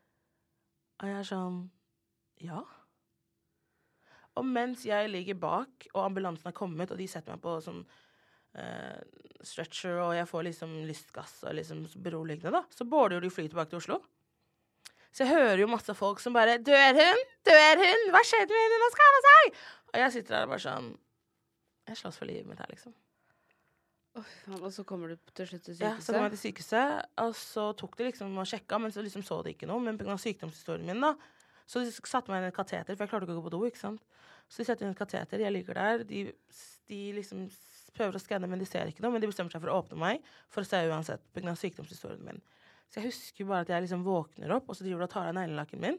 Og jeg er sånn, ja. Og mens jeg ligger bak, og ambulansen har kommet, og de setter meg på sånn stretcher, og jeg får liksom lystgass og liksom beroligende da, så bårder de fly tilbake til Oslo. Så jeg hører jo masse folk som bare, dør hun? Hva skjedde med henne? Hva skadet seg? Og jeg sitter der og bare sånn, jeg slåss for livet mitt her, liksom. Og så kommer du til slutt til sykehuset? Ja, så kom jeg til sykehuset, og så tok de liksom og sjekket, men så liksom så det ikke noe, men på grunn av sykdomshistorien min da, så de satte meg inn i et kateter, for jeg klarte ikke å gå på do, ikke sant? Så de setter inn et kateter, jeg ligger der, de liksom prøver å skanne, men de ser ikke noe, men de bestemmer seg for å åpne meg, for å se uansett, på grunn av sykdomshistorien min. Så jeg husker bare at jeg liksom våkner opp, og så driver de og tar av neglelakken min.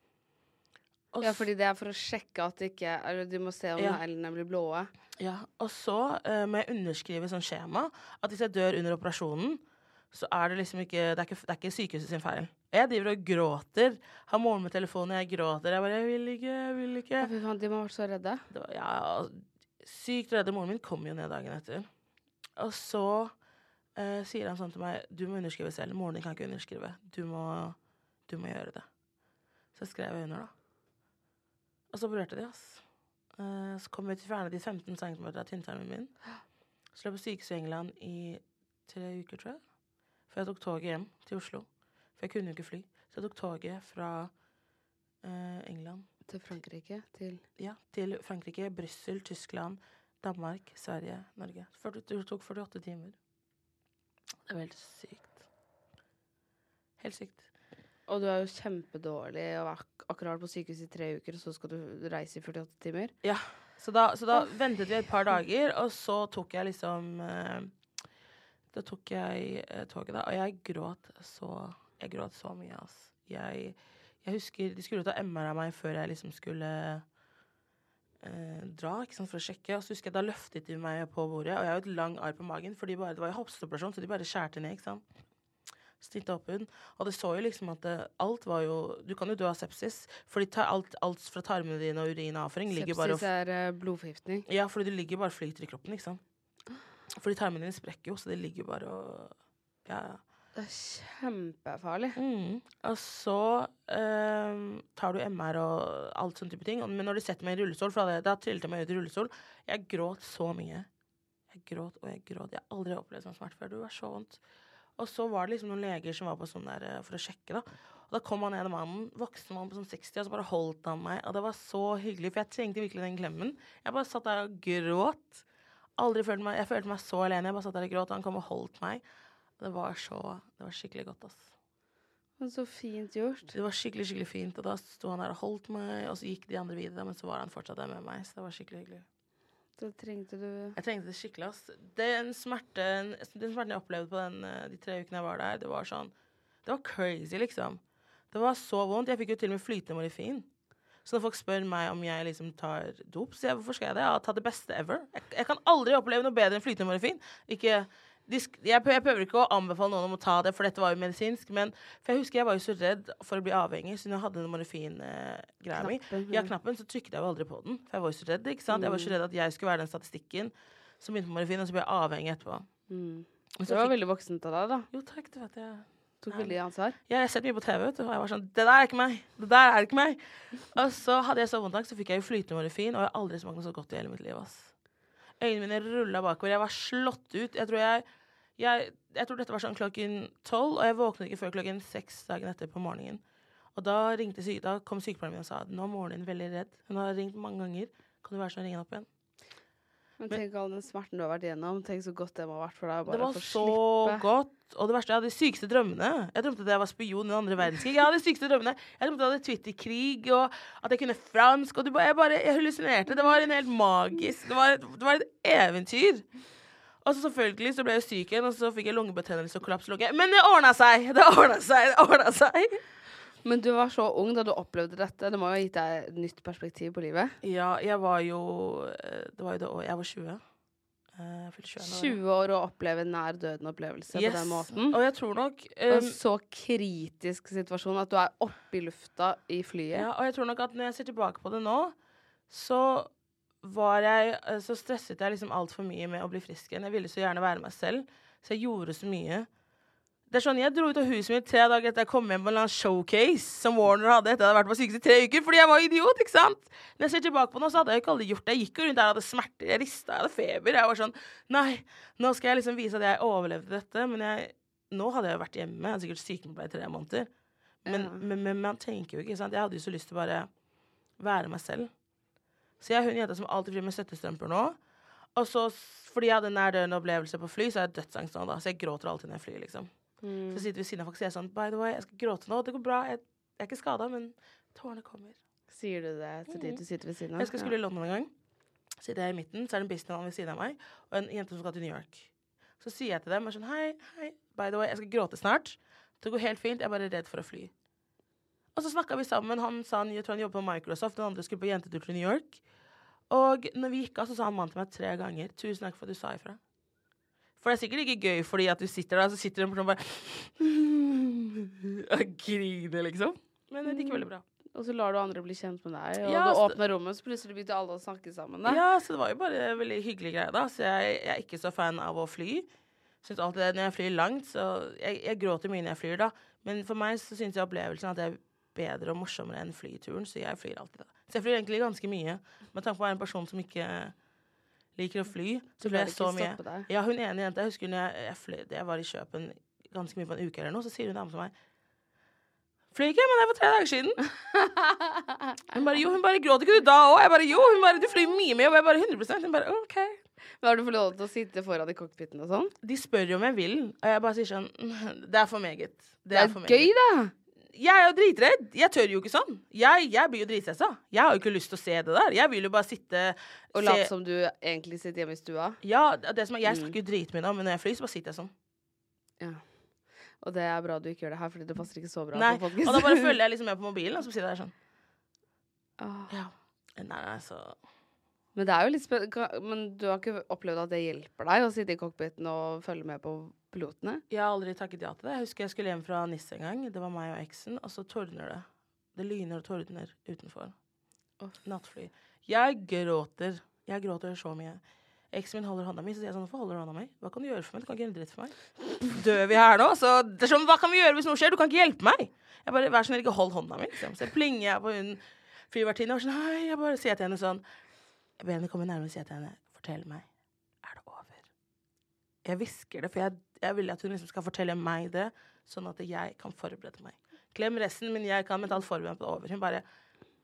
Ja, fordi det er for å sjekke at det ikke, eller du må se om neglene blir blåe. Ja, og så må jeg underskrive sånn skjema, at hvis jeg dør under operasjonen, så er det liksom ikke, det er ikke sykehuset sin feil. Jeg driver og gråter, har moren med telefonen, jeg gråter, jeg bare, jeg vil ikke. Fy faen, de må ha vært så redde. Ja, sykt redde. Moren min kom jo ned dagen etter. Og så sier han sånn til meg, du må underskrive selv, moren din kan ikke underskrive, du må gjøre det. Så skrev jeg under da. Og så opererte de, ass. Så kom vi til å fjerne de 15 cm av tynntarmen min. Så la på sykehuset i England i 3 uker, tror jeg. For jeg tok toget hjem til Oslo. For jeg kunne jo ikke fly. Så jeg tok toget fra England. Til Frankrike? Ja, til Frankrike, Brussel, Tyskland, Danmark, Sverige, Norge. Det tok 48 timer. Det var helt sykt. Helt sykt. Og du er jo kjempedårlig og var akkurat på sykehus i 3 uker, og så skal du reise i 48 timer. Ja, så da ventet vi et par dager, og så tok jeg liksom da tok jeg toget da, og jeg gråt så mye, ass. Jeg husker, de skulle ta MR av meg før jeg liksom skulle dra, ikke sant, for å sjekke, og så husker jeg, da løftet de meg på bordet, og jeg har jo et lang arr på magen, for det var jo hoppsoperasjon, så de bare skjærte ned, ikke sant. Snitt opp hun, og det så jo liksom at alt var jo, du kan jo dø av sepsis, for de tar alt fra tarmene dine og urinavføring ligger bare... Sepsis er blodforgiftning. Ja, fordi det ligger bare flyter i kroppen, ikke sant. Fordi tarmene dine sprekker jo, så det ligger bare og... Ja. Det er kjempefarlig. Og så tar du MR og alt sånne type ting, men når de setter meg i rullestol, for da trillet jeg meg ut i rullestol, jeg gråt så mye. Jeg gråt. Jeg har aldri opplevd sånn smert før, det var så vondt. Og så var det liksom noen leger som var på sånn der for å sjekke da. Og da kom han ned mannen, voksen mann på sånn 60, og så bare holdt han meg. Og det var så hyggelig, for jeg trengte virkelig den klemmen. Jeg bare satt der og gråt. Jeg følte meg så alene, jeg bare satt der og gråt, og han kom og holdt meg. Det var skikkelig godt, ass. Men så fint gjort. Det var skikkelig, skikkelig fint, og da stod han der og holdt meg, og så gikk de andre videre, men så var han fortsatt der med meg, så det var skikkelig hyggelig. Da trengte du... Jeg trengte det skikkelig, ass. Den smerten jeg opplevde på de 3 ukene jeg var der, det var sånn, det var crazy, liksom. Det var så vondt. Jeg fikk jo til og med flytende morfin. Så når folk spør meg om jeg liksom tar dop, så hvorfor skal jeg det? Jeg har tatt det beste ever. Jeg kan aldri oppleve noe bedre enn flytende morfin. Jeg prøver ikke å anbefale noen om å ta det, for dette var jo medisinsk, men for jeg husker jeg var jo så redd for å bli avhengig, så når jeg hadde den morfin-greia mi, knappen, så trykket jeg jo aldri på den, for jeg var jo så redd, ikke sant? Jeg var så redd at jeg skulle være den statistikken som begynte på morfin, og så ble jeg avhengig etterpå. Det var veldig voksent av deg, da. Jo, takk, det vet jeg. Tok veldig ansvar. Ja, jeg har sett mye på TV, vet du, og jeg var sånn, det der er ikke meg. Og så hadde jeg så vondt, så fikk jeg jo flytende morfin, og jeg har aldri smakt noe så godt i hele mitt liv, ass. Øynene mine rullet bakover, jeg var slått ut. Jeg tror dette var sånn klokken 12, og jeg våknet ikke før klokken 6 dagen etter på morgenen. Og da kom sykepleieren min og sa, nå er moren din veldig redd. Hun har ringt mange ganger. Kan du være sånn å ringe henne opp igjen? Men tenk all den smerten du har vært igjennom. Tenk så godt det må ha vært for deg. Det var så godt. Og det verste, jeg hadde de sykeste drømmene. Jeg drømte at jeg var spion i den andre verdenskrig. Jeg hadde de sykeste drømmene. Jeg drømte at jeg hadde Twitter-krig, og at jeg kunne fransk, og jeg hallusinerte. Det var en helt magisk, det var et eventyr. Og så selvfølgelig så ble jeg syk igjen, og så fikk jeg lungebetennelse og kollaps i lunge. Men det ordnet seg! Men du var så ung da du opplevde dette. Det må jo ha gitt deg et nytt perspektiv på livet. Ja, jeg var jo det var jo det året. Jeg var 20. Jeg fylte 20 år å oppleve nær døden-opplevelse på den måten. Og jeg tror nok en så kritisk situasjon at du oppe i lufta i flyet. Ja, og jeg tror nok at når jeg ser tilbake på det nå, så stresset jeg liksom alt for mye med å bli frisk igjen. Jeg ville så gjerne være meg selv, så jeg gjorde så mye. Det sånn, jeg dro ut av huset mitt 3 dager etter jeg kom hjem på en eller annen showcase som Warner hadde etter jeg hadde vært på sykehuset i 3 uker, fordi jeg var idiot, ikke sant? Når jeg ser tilbake på det, så hadde jeg ikke aldri gjort det. Jeg gikk jo rundt der, jeg hadde smerter, jeg ristet, jeg hadde feber. Jeg var sånn, nei, nå skal jeg liksom vise at jeg overlevde dette, men nå hadde jeg vært hjemme, jeg hadde sikkert sykemeldt meg i 3 måneder. Men man tenker jo ikke, sant? Jeg hadde jo så lyst til å bare være meg selv. Så jeg hun jenta som alltid flyr med støttestrømper nå, og så, fordi jeg hadde nær døden opplevelse på fly, så jeg dødsangst nå da, så jeg gråter alltid når jeg flyr, liksom. Så sitter vi siden av folk og sier sånn, by the way, jeg skal gråte nå, det går bra, jeg er ikke skadet, men tårene kommer. Sier du det til de du sitter ved siden av? Jeg skal skulle i London en gang, sitter jeg i midten, så det en businessmann ved siden av meg, og en jente som skal til New York. Så sier jeg til dem, sånn, hei, by the way, jeg skal gråte snart, det går helt fint, jeg er bare redd for å fly. Og så snakket vi sammen, han sa, jeg tror han jobber på Microsoft, den andre skulle på jentetur til New York, og når vi gikk av, så sa han mannen til meg 3 ganger, 1000 takk for at du sa ifra. For det er sikkert ikke gøy fordi at du sitter der, så sitter en person bare og griner, liksom. Men det gikk veldig bra. Og så lar du andre bli kjent med deg, og du åpner rommet, så plutselig begynte alle å snakke sammen. Da. Ja, så det var jo bare en veldig hyggelig greie da. Så jeg er ikke så fan av å fly. Synes alltid det, når jeg flyr langt, så jeg gråter mye når jeg flyr da. Men for meg så synes jeg opplevelsen at det er bedre og morsommere enn flyturen, så jeg flyr alltid da. Så jeg flyr egentlig ganske mye. Med tanke på å være en person som ikke liker å fly, så ble jeg så mye. Ja, hun ene jente, jeg husker når jeg fløy, jeg var i Kjøpen ganske mye på en uke eller noe, så sier hun dame til meg, fly ikke, men det var 3 dager siden. Hun bare gråter ikke du da også? Jeg bare, du flyr mye med, og jeg bare 100%. Hun bare, ok. Men har du fått lov til å sitte foran i cockpiten og sånn? De spør jo om jeg vil, og jeg bare sier sånn, det for meget. Det for meget. Gøy da! Jeg er jo dritredd. Jeg tør jo ikke sånn. Jeg blir jo dritstressa. Jeg har jo ikke lyst til å se det der. Jeg vil jo bare sitte og late som du egentlig sitter hjemme i stua? Ja, det som jeg snakker jo dritmye nå, men når jeg flyr, så bare sitter jeg sånn. Ja. Og det er bra du ikke gjør det her, fordi det passer ikke så bra. Nei, og da bare følger jeg liksom med på mobilen, og så sitter jeg der sånn. Ja. Nei, så... Men det er jo litt men du har ikke opplevd at det hjelper deg å sitte i cockpiten og følge med på pilotene? Jeg har aldri takket ja til det. Jeg husker jeg skulle hjem fra Nis en gang. Det var meg og eksen, og så tordner det. Det lyner og tordner utenfor. Nattfly. Jeg gråter så mye. Eksen min holder hånda mi, så sier jeg sånn, hvorfor holder du hånda mi? Hva kan du gjøre for meg? Du kan ikke gjøre dritt for meg. Dør vi her nå? Så det er sånn, hva kan vi gjøre hvis noe skjer? Du kan ikke hjelpe meg. Jeg bare, vær sånn, ikke hold hånda mi. Liksom. Så jeg plinger jeg på hun flyvertinne, og sånn, hei, jeg bare sier til henne sånn, jeg ber henne komme nærmere og sier til henne, fortell meg, er det over? Jeg visker det, for jeg vil at hun liksom skal fortelle meg det, sånn at jeg kan forberede meg. Glem resten, men jeg kan mentalt forberede meg på det over. Hun bare,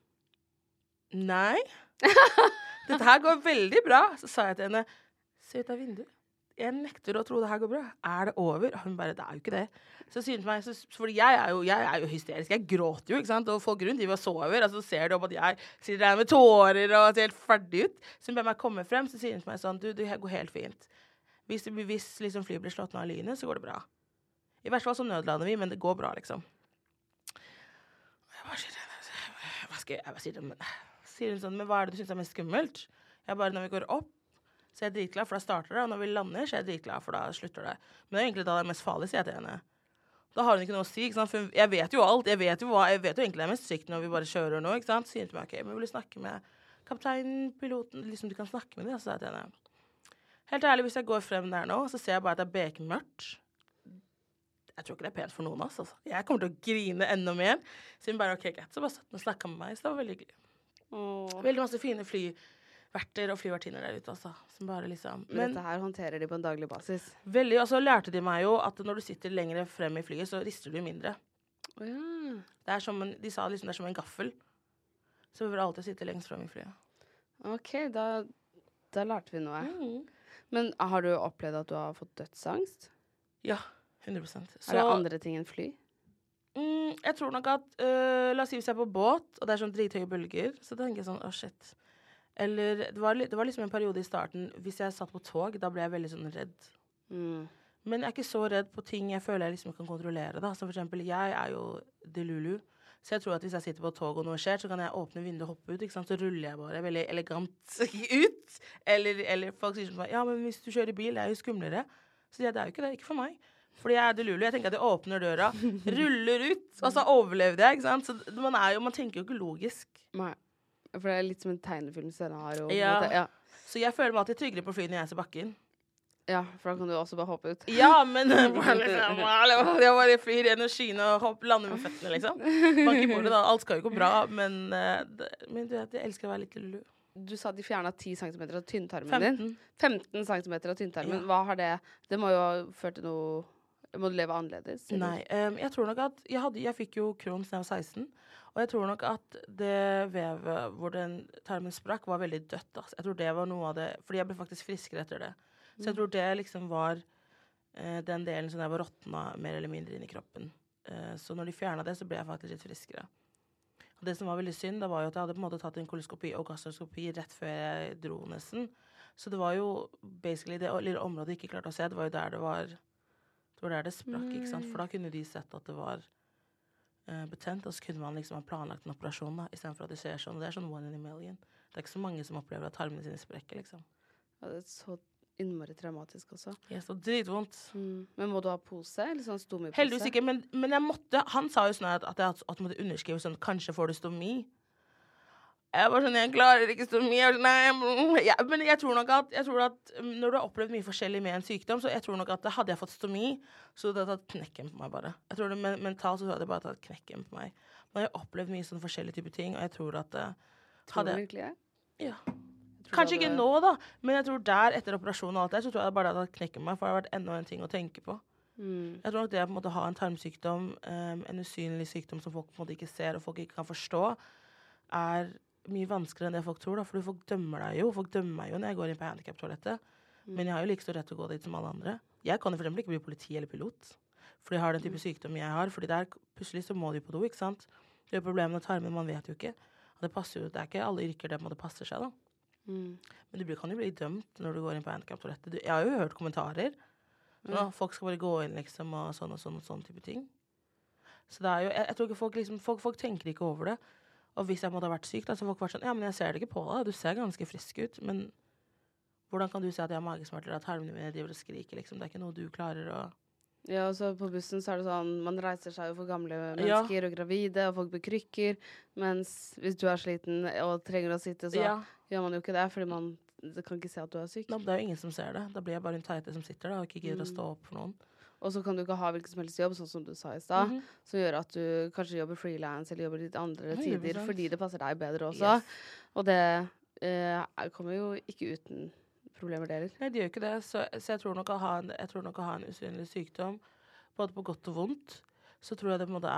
nei, dette her går veldig bra. Så sa jeg til henne, se ut av vinduet. Jeg nekter å tro det her går bra. Er det over? Og hun bare, det er jo ikke det. Så sier hun til meg, fordi jeg er jo hysterisk. Jeg gråter jo, ikke sant? Og folk rundt, de var sover. Altså, så ser du opp at jeg sitter der med tårer og ser helt ferdig ut. Så hun ber meg komme frem, så sier hun til meg sånn, du, det går helt fint. Hvis liksom flyet blir slått ned av lynet, så går det bra. I hvert fall så nødlander vi, men det går bra, liksom. Jeg bare sier hun sånn, men hva er det du synes er mest skummelt? Jeg bare, når vi går opp, så jeg er dritglad, for da starter det, og når vi lander, så er jeg dritglad, for da slutter det. Men det er egentlig da det er mest farlig, sier jeg til henne. Da har hun ikke noe å si, ikke sant? For jeg vet jo alt, jeg vet jo egentlig det er mest sykt når vi bare kjører nå, ikke sant? Så sier hun til meg, ok, men vil du snakke med kapteinen, piloten, liksom du kan snakke med dem, så sier jeg til henne. Helt ærlig, hvis jeg går frem der nå, så ser jeg bare at det er bekmørkt. Jeg tror ikke det er pent for noen av oss, altså. Jeg kommer til å grine enda mer. Så hun bare, ok, greit, så bare satt hun og snakket med meg, så det var veldig hyggelig. Veldig masse fine flyverter og flyvertinner der ute, altså. Som bare liksom... Men dette her håndterer de på en daglig basis? Veldig, og så lærte de meg jo at når du sitter lenger frem i flyet, så rister du mindre. Ja. Det er som de sa liksom, det er som en gaffel. Så vi vil alltid sitte lengst frem i flyet. Ok, da lærte vi noe. Men har du opplevd at du har fått dødsangst? Ja, 100%. Så, er det andre ting enn fly? Jeg tror nok at, la oss si hvis jeg er på båt, og det er sånn drithøye bølger, så tenker jeg sånn, shit. Eller, det var liksom en periode i starten, hvis jeg satt på tog, da ble jeg veldig sånn redd. Men jeg er ikke så redd på ting jeg føler jeg liksom kan kontrollere da. Som for eksempel, jeg er jo Delulu, så jeg tror at hvis jeg sitter på tog og noe skjer, så kan jeg åpne vinduet og hoppe ut, ikke sant? Så ruller jeg bare veldig elegant ut. Eller folk sier sånn, ja, men hvis du kjører bil, det er jo skumlere. Så det er jo ikke det, ikke for meg. Fordi jeg er Delulu, jeg tenker at jeg åpner døra, ruller ut, og så overlevde jeg, ikke sant? Så man tenker jo ikke logisk. Nei, for det er litt som en tegnefilmscenario. Ja, så jeg føler meg alltid tryggere på fly når jeg ser bakken. Ja, for da kan du også bare hoppe ut. Ja, men jeg bare flyr gjennom skyene og lander med føttene, liksom. Bank i bordet da, alt skal jo gå bra, men du vet, jeg elsker å være litt Delulu. Du sa de fjernet 10 cm av tynntarmen din. 15 cm av tynntarmen. Hva har det? Det må jo ha ført til noe... Må du leve annerledes? Eller? Nei, jeg tror nok at jeg fikk jo Crohns da jeg var 16, og jeg tror nok at det vevet hvor den tarmen sprakk var veldig dødt. Altså. Jeg tror det var noe av det, fordi jeg ble faktisk friskere etter det. Så jeg tror det liksom var den delen som jeg var råttna mer eller mindre inn i kroppen. Så når de fjernet det, så ble jeg faktisk litt friskere. Og det som var veldig synd, det var jo at jeg hadde på en måte tatt en koloskopi og gastroskopi rett før jeg dro nesten. Så det var jo basically det lille området jeg ikke klarte å se, det var jo der det var der det sprakk, ikke sant? For da kunne de sett at det var betent, og så kunne man liksom ha planlagt en operasjon da, i stedet for at det ser sånn. Det er sånn 1 in a million. Det er ikke så mange som opplever at tarmene sine sprekker, liksom. Ja, det er så innmari traumatisk også. Ja, så dritvondt. Men må du ha pose, eller sånn stomipose? Heldigvis ikke, men jeg måtte, han sa jo sånn at jeg måtte underskrive sånn, kanskje får du stomi. Jeg var sånn, jeg klarer ikke stomi. Men jeg tror nok at når du har opplevd mye forskjellig med en sykdom, så jeg tror nok at hadde jeg fått stomi, så hadde jeg tatt knekken på meg bare. Jeg tror det mentalt så hadde jeg bare tatt knekken på meg. Men jeg har opplevd mye sånn forskjellige typer ting, og jeg tror at Tror du virkelig det? Ja. Kanskje ikke nå da, men jeg tror der etter operasjonen og alt det, så tror jeg bare hadde tatt knekken på meg, for det har vært enda en ting å tenke på. Jeg tror nok det å på en måte ha en tarmsykdom, en usynlig sykdom som folk på en måte ikke ser, og folk ikke kan forstå, er mye vanskeligere enn det folk tror da, fordi folk dømmer deg jo. Folk dømmer meg jo når jeg går inn på handicap-toalettet. Men jeg har jo like stor rett til å gå dit som alle andre. Jeg kan jo for eksempel ikke bli politi eller pilot, fordi jeg har den type sykdom jeg har, fordi der plutselig så må de på do, ikke sant? Det er jo problemet med tarmen, man vet jo ikke. Og det passer jo, det er ikke alle yrker det passer seg da. Men du kan jo bli dømt når du går inn på handicap-toalettet. Jeg har jo hørt kommentarer. Folk skal bare gå inn liksom, og sånn type ting. Så det er jo, jeg tror ikke folk liksom, folk tenker ikke over det. Og hvis jeg måtte ha vært syk, da, så folk var sånn, ja, men jeg ser det ikke på deg, du ser ganske frisk ut, men hvordan kan du si at jeg har magesmerter, at tarmene mine driver og skriker, liksom? Det er ikke noe du klarer å... Ja, og så på bussen så er det sånn, man reiser seg jo for gamle mennesker og gravide, og folk bekrykker, mens hvis du er sliten og trenger å sitte, så gjør man jo ikke det, fordi man kan ikke se at du er syk. Det er jo ingen som ser det. Da blir jeg bare en teite som sitter da, og ikke gidder å stå opp for noen. Og så kan du ikke ha hvilken som helst jobb, sånn som du sa i sted, som gjør at du kanskje jobber freelance eller jobber litt andre tider, fordi det passer deg bedre også. Og det kommer jo ikke uten problemer der. Nei, det gjør ikke det. Så jeg tror nok å ha en usynlig sykdom, både på godt og vondt, så tror jeg det på en måte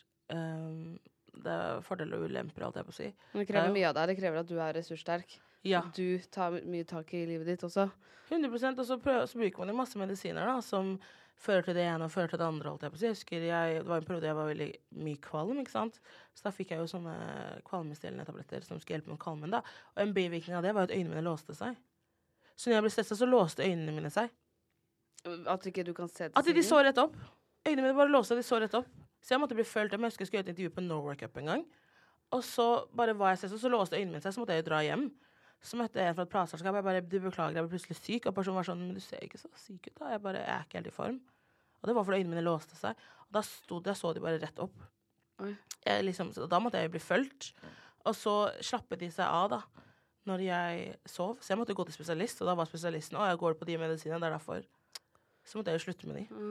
det er fordeler og ulemper, alt jeg på å si. Men det krever mye av deg. Det krever at du er ressurssterk. Ja. Du tar mye tak i livet ditt også. 100%, og så bruker man jo masse medisiner da, som fører til det ene og fører til det andre, alt jeg på å si. Jeg husker det var en periode jeg var veldig mye kvalm, ikke sant? Så da fikk jeg jo sånne kvalmestillende tabletter som skulle hjelpe med kvalmen da. Og en bivirkning av det var at øynene mine låste seg. Så når jeg ble stresset, så låste øynene mine seg. At ikke du kan se det? At de så rett opp. Øynene mine bare låste, de så rett opp. Så jeg måtte bli følt om jeg husker jeg skulle gjøre et intervju på Norway Cup en gang. Og så bare var jeg stresset, så låste øynene mine seg, så måtte jeg jo dra hjem. Så møtte jeg en fra et plateselskap, jeg bare, du beklager, jeg ble plutselig syk, og personen var sånn, men du ser ikke så syk ut da, jeg er ikke helt i form. Og det var fordi øynene mine låste seg, og da så de bare rett opp. Da måtte jeg jo bli følt, og så slappet de seg av da, når jeg sov, så jeg måtte gå til spesialist, og da var spesialisten, jeg går på de medisinene, det er derfor. Så måtte jeg jo slutte med de.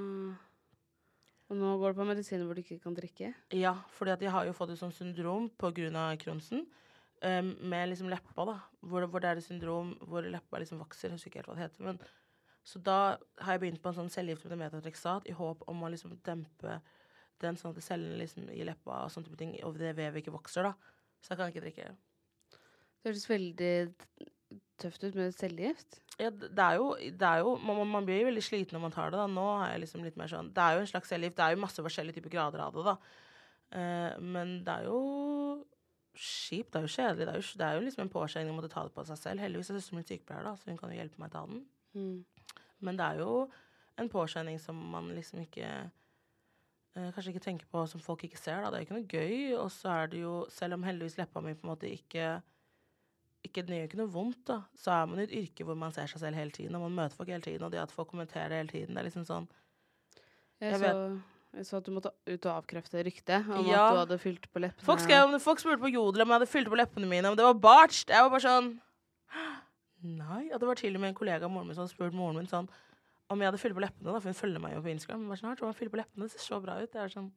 Og nå går du på medisiner hvor du ikke kan drikke? Ja, fordi at jeg har jo fått et sånt syndrom på grunn av Crohnsen, med liksom leppa da, hvor det er et syndrom hvor leppa liksom vokser, jeg husker ikke helt hva det heter, men så da har jeg begynt på en sånn cellegift med metatrexat i håp om å liksom dempe den sånn at cellene liksom i leppa og sånne type ting, og det vevet ikke vokser da, så jeg kan ikke drikke. Det høres veldig tøft ut med cellegift. Ja, det er jo man blir jo veldig sliten når man tar det da, nå er jeg liksom litt mer sånn, det er jo en slags cellegift, det er jo masse forskjellige typer grader av det da, men det er jo kjipt, det er jo kjedelig, det er jo liksom en påkjenning å måtte ta det på seg selv. Heldigvis er søsteren min sykepleier da, så hun kan jo hjelpe meg til den. Men det er jo en påkjenning som man liksom ikke, kanskje ikke tenker på, som folk ikke ser da. Det er jo ikke noe gøy, og så er det jo, selv om heldigvis leppa mi på en måte ikke det gjør ikke noe vondt da, så er man i et yrke hvor man ser seg selv hele tiden, og man møter folk hele tiden, og det at folk kommenterer hele tiden, det er liksom sånn. Jeg så at du måtte ut og avkrefte ryktet om at du hadde fylt på leppene. Folk spurte på Jodel om jeg hadde fylt på leppene mine, om det var barst. Jeg var bare sånn, nei. Og det var til og med en kollega av moren min som spurte moren min sånn, om jeg hadde fylt på leppene da, for hun følger meg jo på Instagram. Hun var sånn, tror man fyller på leppene, det ser så bra ut. Jeg er sånn,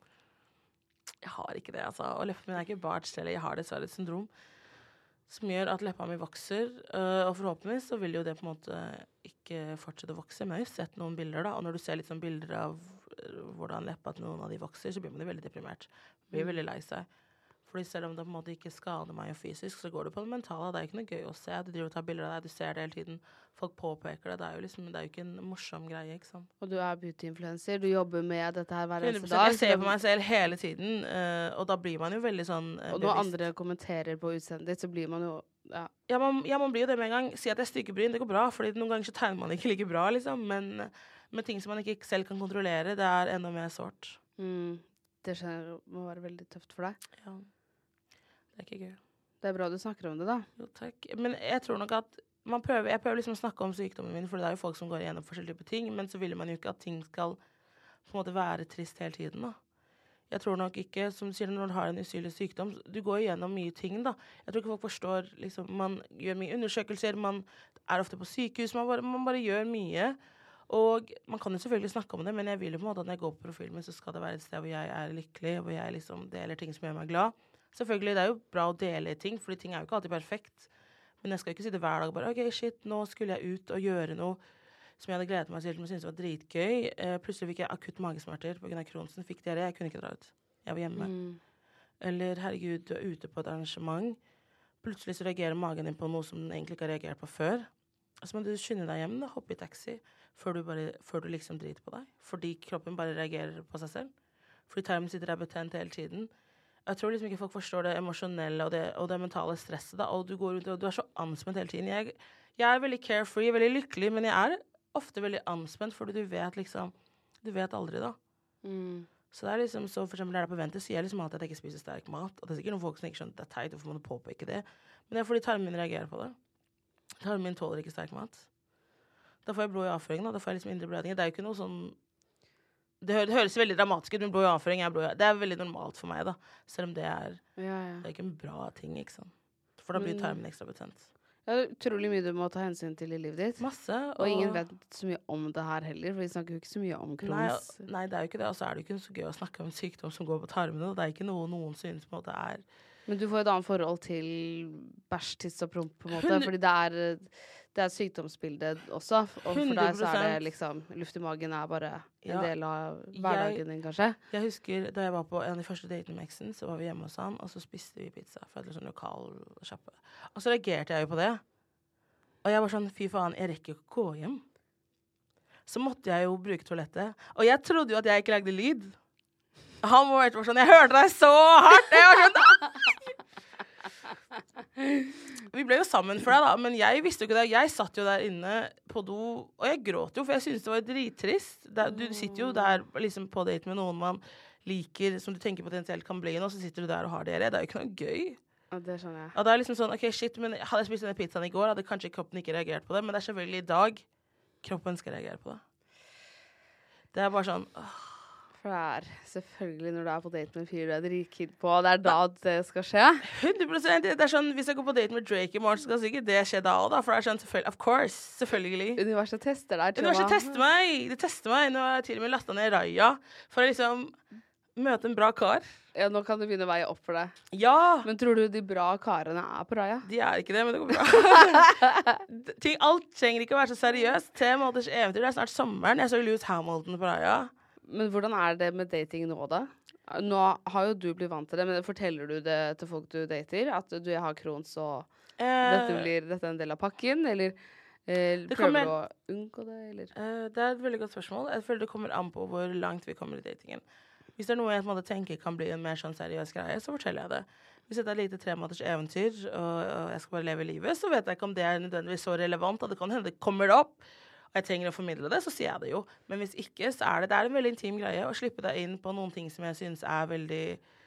jeg har ikke det, altså. Og leppene mine er ikke barst, eller jeg har dessverre et syndrom som gjør at leppa mi vokser, og forhåpentligvis så vil jo det på en måte ikke fortsette å vokse. Men jeg har jo sett noen bilder da, og når du ser litt sånn bilder av hvordan leppa til noen av de vokser, så blir man jo veldig deprimert. Blir veldig lei seg. Fordi selv om det på en måte ikke skader meg fysisk, så går det på det mentale. Det er ikke noe gøy å se. Du driver og tar bilder av deg, du ser det hele tiden. Folk påpeker det. Det er jo liksom, det er jo ikke en morsom greie, ikke sant? Og du er beauty-influencer. Du jobber med dette her hver eneste dag. Jeg ser på meg selv hele tiden, og da blir man jo veldig sånn og når andre kommenterer på utseendet ditt, så blir man jo man blir jo det med en gang. Si at jeg stykker bryn, det går bra, fordi noen ganger så tegner man ikke like bra, liksom. Men med ting som man ikke selv kan kontrollere, det er enda mer sårt. Det må være veldig tøft for deg. Ja. Det er ikke gøy. Det er bra du snakker om det, da. Jo, takk. Men jeg tror nok at jeg prøver liksom å snakke om sykdommen min, for det er jo folk som går igjennom forskjellige typer ting, men så vil man jo ikke at ting skal på en måte være trist hele tiden, da. Jeg tror nok ikke, som du sier, når du har en usynlig sykdom, du går igjennom mye ting, da. Jeg tror ikke folk forstår, liksom, man gjør mye undersøkelser, man er ofte på sykehus, man bare gjør mye, og man kan jo selvfølgelig snakke om det, men jeg vil jo på en måte at når jeg går på profilen min, så skal det være et sted hvor jeg er lykkelig, hvor jeg liksom deler ting som gjør meg glad. Selvfølgelig, det er jo bra å dele ting, fordi ting er jo ikke alltid perfekt. Men jeg skal ikke sitte hver dag og bare, ok, shit, nå skulle jeg ut og gjøre noe som jeg hadde gledet meg til, som jeg syntes var dritgøy. Plutselig fikk jeg akutt magesmerter på grunn av Kronsen. Fikk dere, jeg kunne ikke dra ut. Jeg var hjemme. Eller, herregud, du er ute på et arrangement. Plutselig så reagerer magen din på noe som den egentlig ikke har reagert på før. Så må du skynde deg hjem, da, hoppe i taxi, før du liksom driter på deg. Fordi kroppen bare reagerer på seg selv. Fordi tarmen sitter der betent hele tiden. Jeg tror liksom ikke folk forstår det emosjonelle og det mentale stresset da, og du går rundt og du er så anspent hele tiden. Jeg er veldig carefree, veldig lykkelig, men jeg er ofte veldig anspent, fordi du vet aldri da. Så det er liksom, så for eksempel der jeg er på ventet, sier jeg liksom alltid at jeg ikke spiser sterk mat, og det er sikkert noen folk som ikke skjønner at det er teit, hvorfor må du påpeke det? Men det er fordi tarmen min reagerer på det. Tarmen min tåler ikke sterk mat. Da får jeg blod i avføringen, da får jeg liksom indre blødninger. Det er jo ikke noe sånn, det høres veldig dramatisk ut, men blod i avføring det er veldig normalt for meg da, selv om det er ikke en bra ting, ikke sant? For da blir tarmen ekstra betent. Det er utrolig mye du må ta hensyn til i livet ditt. Masse. Og ingen vet så mye om det her heller, for vi snakker jo ikke så mye om Crohns. Nei, det er jo ikke det, og så er det jo ikke så gøy å snakke om en sykdom som går på tarmene, og det er ikke noen synes på en måte er. Men du får et annet forhold til bæsj, tiss og promp på en måte, fordi det er sykdomsbildet også, og for 100%. Deg så er det liksom, luft i magen er bare en del av hverdagen din, kanskje. Jeg husker da jeg var på en av de første datene med eksen, så var vi hjemme hos han, og så spiste vi pizza fra et sånn lokal kjappe. Og så reagerte jeg jo på det. Og jeg var sånn, fy faen, jeg rekker ikke å gå hjem. Så måtte jeg jo bruke toalettet. Og jeg trodde jo at jeg ikke lagde lyd. Han må være sånn, jeg hørte deg så hardt! Jeg var sånn, vi ble jo sammen for deg da, men jeg visste jo ikke det. Jeg satt jo der inne på do, og jeg gråt jo, for jeg syntes det var drittrist. Du sitter jo der liksom på date med noen man liker, som du tenker potensielt kan bli, og så sitter du der og har dere. Det er jo ikke noe gøy. Ja, det skjønner jeg. Og det er liksom sånn, ok, shit, men hadde jeg spist denne pizzaen i går, hadde kanskje kroppen ikke reagert på det, men det er selvfølgelig i dag kroppen skal reagere på det. Det er bare sånn, For det er selvfølgelig når du er på date med en fyr du er dritkid på, det er da det skal skje. 100%. Det er sånn, hvis jeg går på date med Drake i morgen, så skal sikkert det skje da også, da. For det er sånn, selvfølgelig, of course, selvfølgelig. Universet tester deg, Universet tester meg. Det tester meg. Nå har jeg til og med lastet ned Raya for å liksom møte en bra kar. Ja, nå kan du begynne å veie opp for det. Ja. Men tror du de bra karene er på Raya? De er ikke det, men det går bra. Alt trenger ikke å være så seriøst. 3 måneders eventyr. Det er snart sommeren. Jeg så Lewis Hamilton på Raya. Men hvordan er det med dating nå da? Nå har jo du blitt vant til det, men forteller du det til folk du dater? At du har Crohns og dette er en del av pakken? Eller prøver du å unngå det? Eller? Det er et veldig godt spørsmål. Jeg føler det kommer an på hvor langt vi kommer i datingen. Hvis det noe jeg på en måte tenker kan bli en mer sånn seriøs greie, så forteller jeg det. Hvis det et lite 3-måneders eventyr, og jeg skal bare leve livet, så vet jeg ikke om det nødvendigvis så relevant, at det kan hende det kommer det opp, og jeg trenger å formidle det, så sier jeg det jo. Men hvis ikke, så det en veldig intim greie å slippe deg inn på noen ting som jeg synes veldig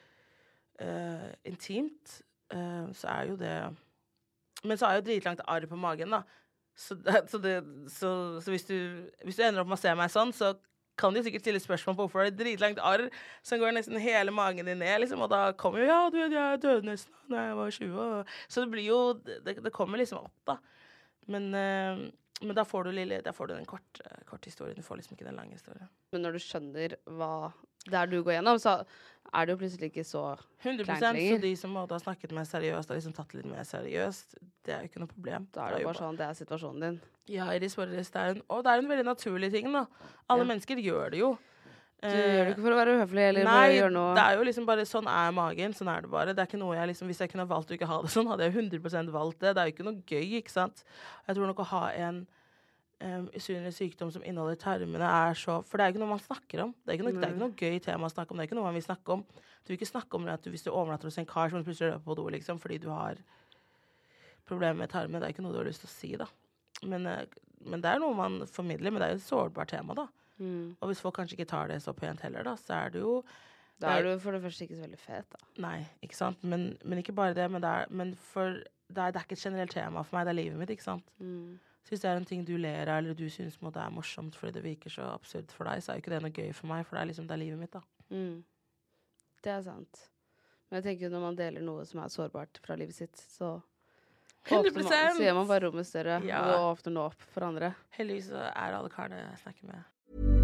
intimt, så jo det... Men så jo dritlangt arr på magen, da. Så hvis du ender opp med å se meg sånn, så kan de sikkert stille spørsmål på hvorfor det dritlangt arr som går nesten hele magen din ned, liksom, og da kommer jo, ja, du vet, jeg døde nesten da jeg var 20, så det blir jo, det kommer liksom opp, da. Men da får du den kort historien, du får liksom ikke den lange historien. Men når du skjønner hva det du går gjennom, så det jo plutselig ikke så 100%, så de som måtte ha snakket mer seriøst, har liksom tatt litt mer seriøst, det jo ikke noe problem. Da det bare sånn, det situasjonen din. Ja, og det en veldig naturlig ting, da. Alle mennesker gjør det jo. Du gjør det ikke for å være uhøflig, eller for å gjøre noe? Nei, det jo liksom bare, sånn magen, sånn det bare. Det ikke noe jeg liksom, hvis jeg kunne valgt å ikke ha det sånn, hadde jeg 100% valgt det. Det jo ikke noe gøy, ikke sant? Jeg tror nok å ha en usynlig sykdom som inneholder tarmene så... For det jo ikke noe man snakker om. Det ikke noe gøy tema å snakke om. Det ikke noe man vil snakke om. Du vil ikke snakke om det at hvis du overnatter hos en kar som plutselig løper på do, liksom, fordi du har problemer med tarmen. Det ikke noe du har lyst til å si, da. Men det noe man formidler, men det jo et sårbart tema, da. Og hvis folk kanskje ikke tar det så pent heller, da, så det jo... Da du for det første ikke så veldig fet, da. Nei, ikke sant? Men ikke bare det, men det ikke et generelt tema for meg. Det livet mitt, ikke sant? Så hvis det en ting du ler av, eller du synes det morsomt fordi det virker så absurd for deg, så jo ikke det noe gøy for meg, for det liksom det livet mitt, da. Det sant. Men jeg tenker når man deler noe som sårbart fra livet sitt, så 100%! Så gjør man bare rommet større, og åpner noe opp for andre. Heldigvis så alle karene jeg snakker med.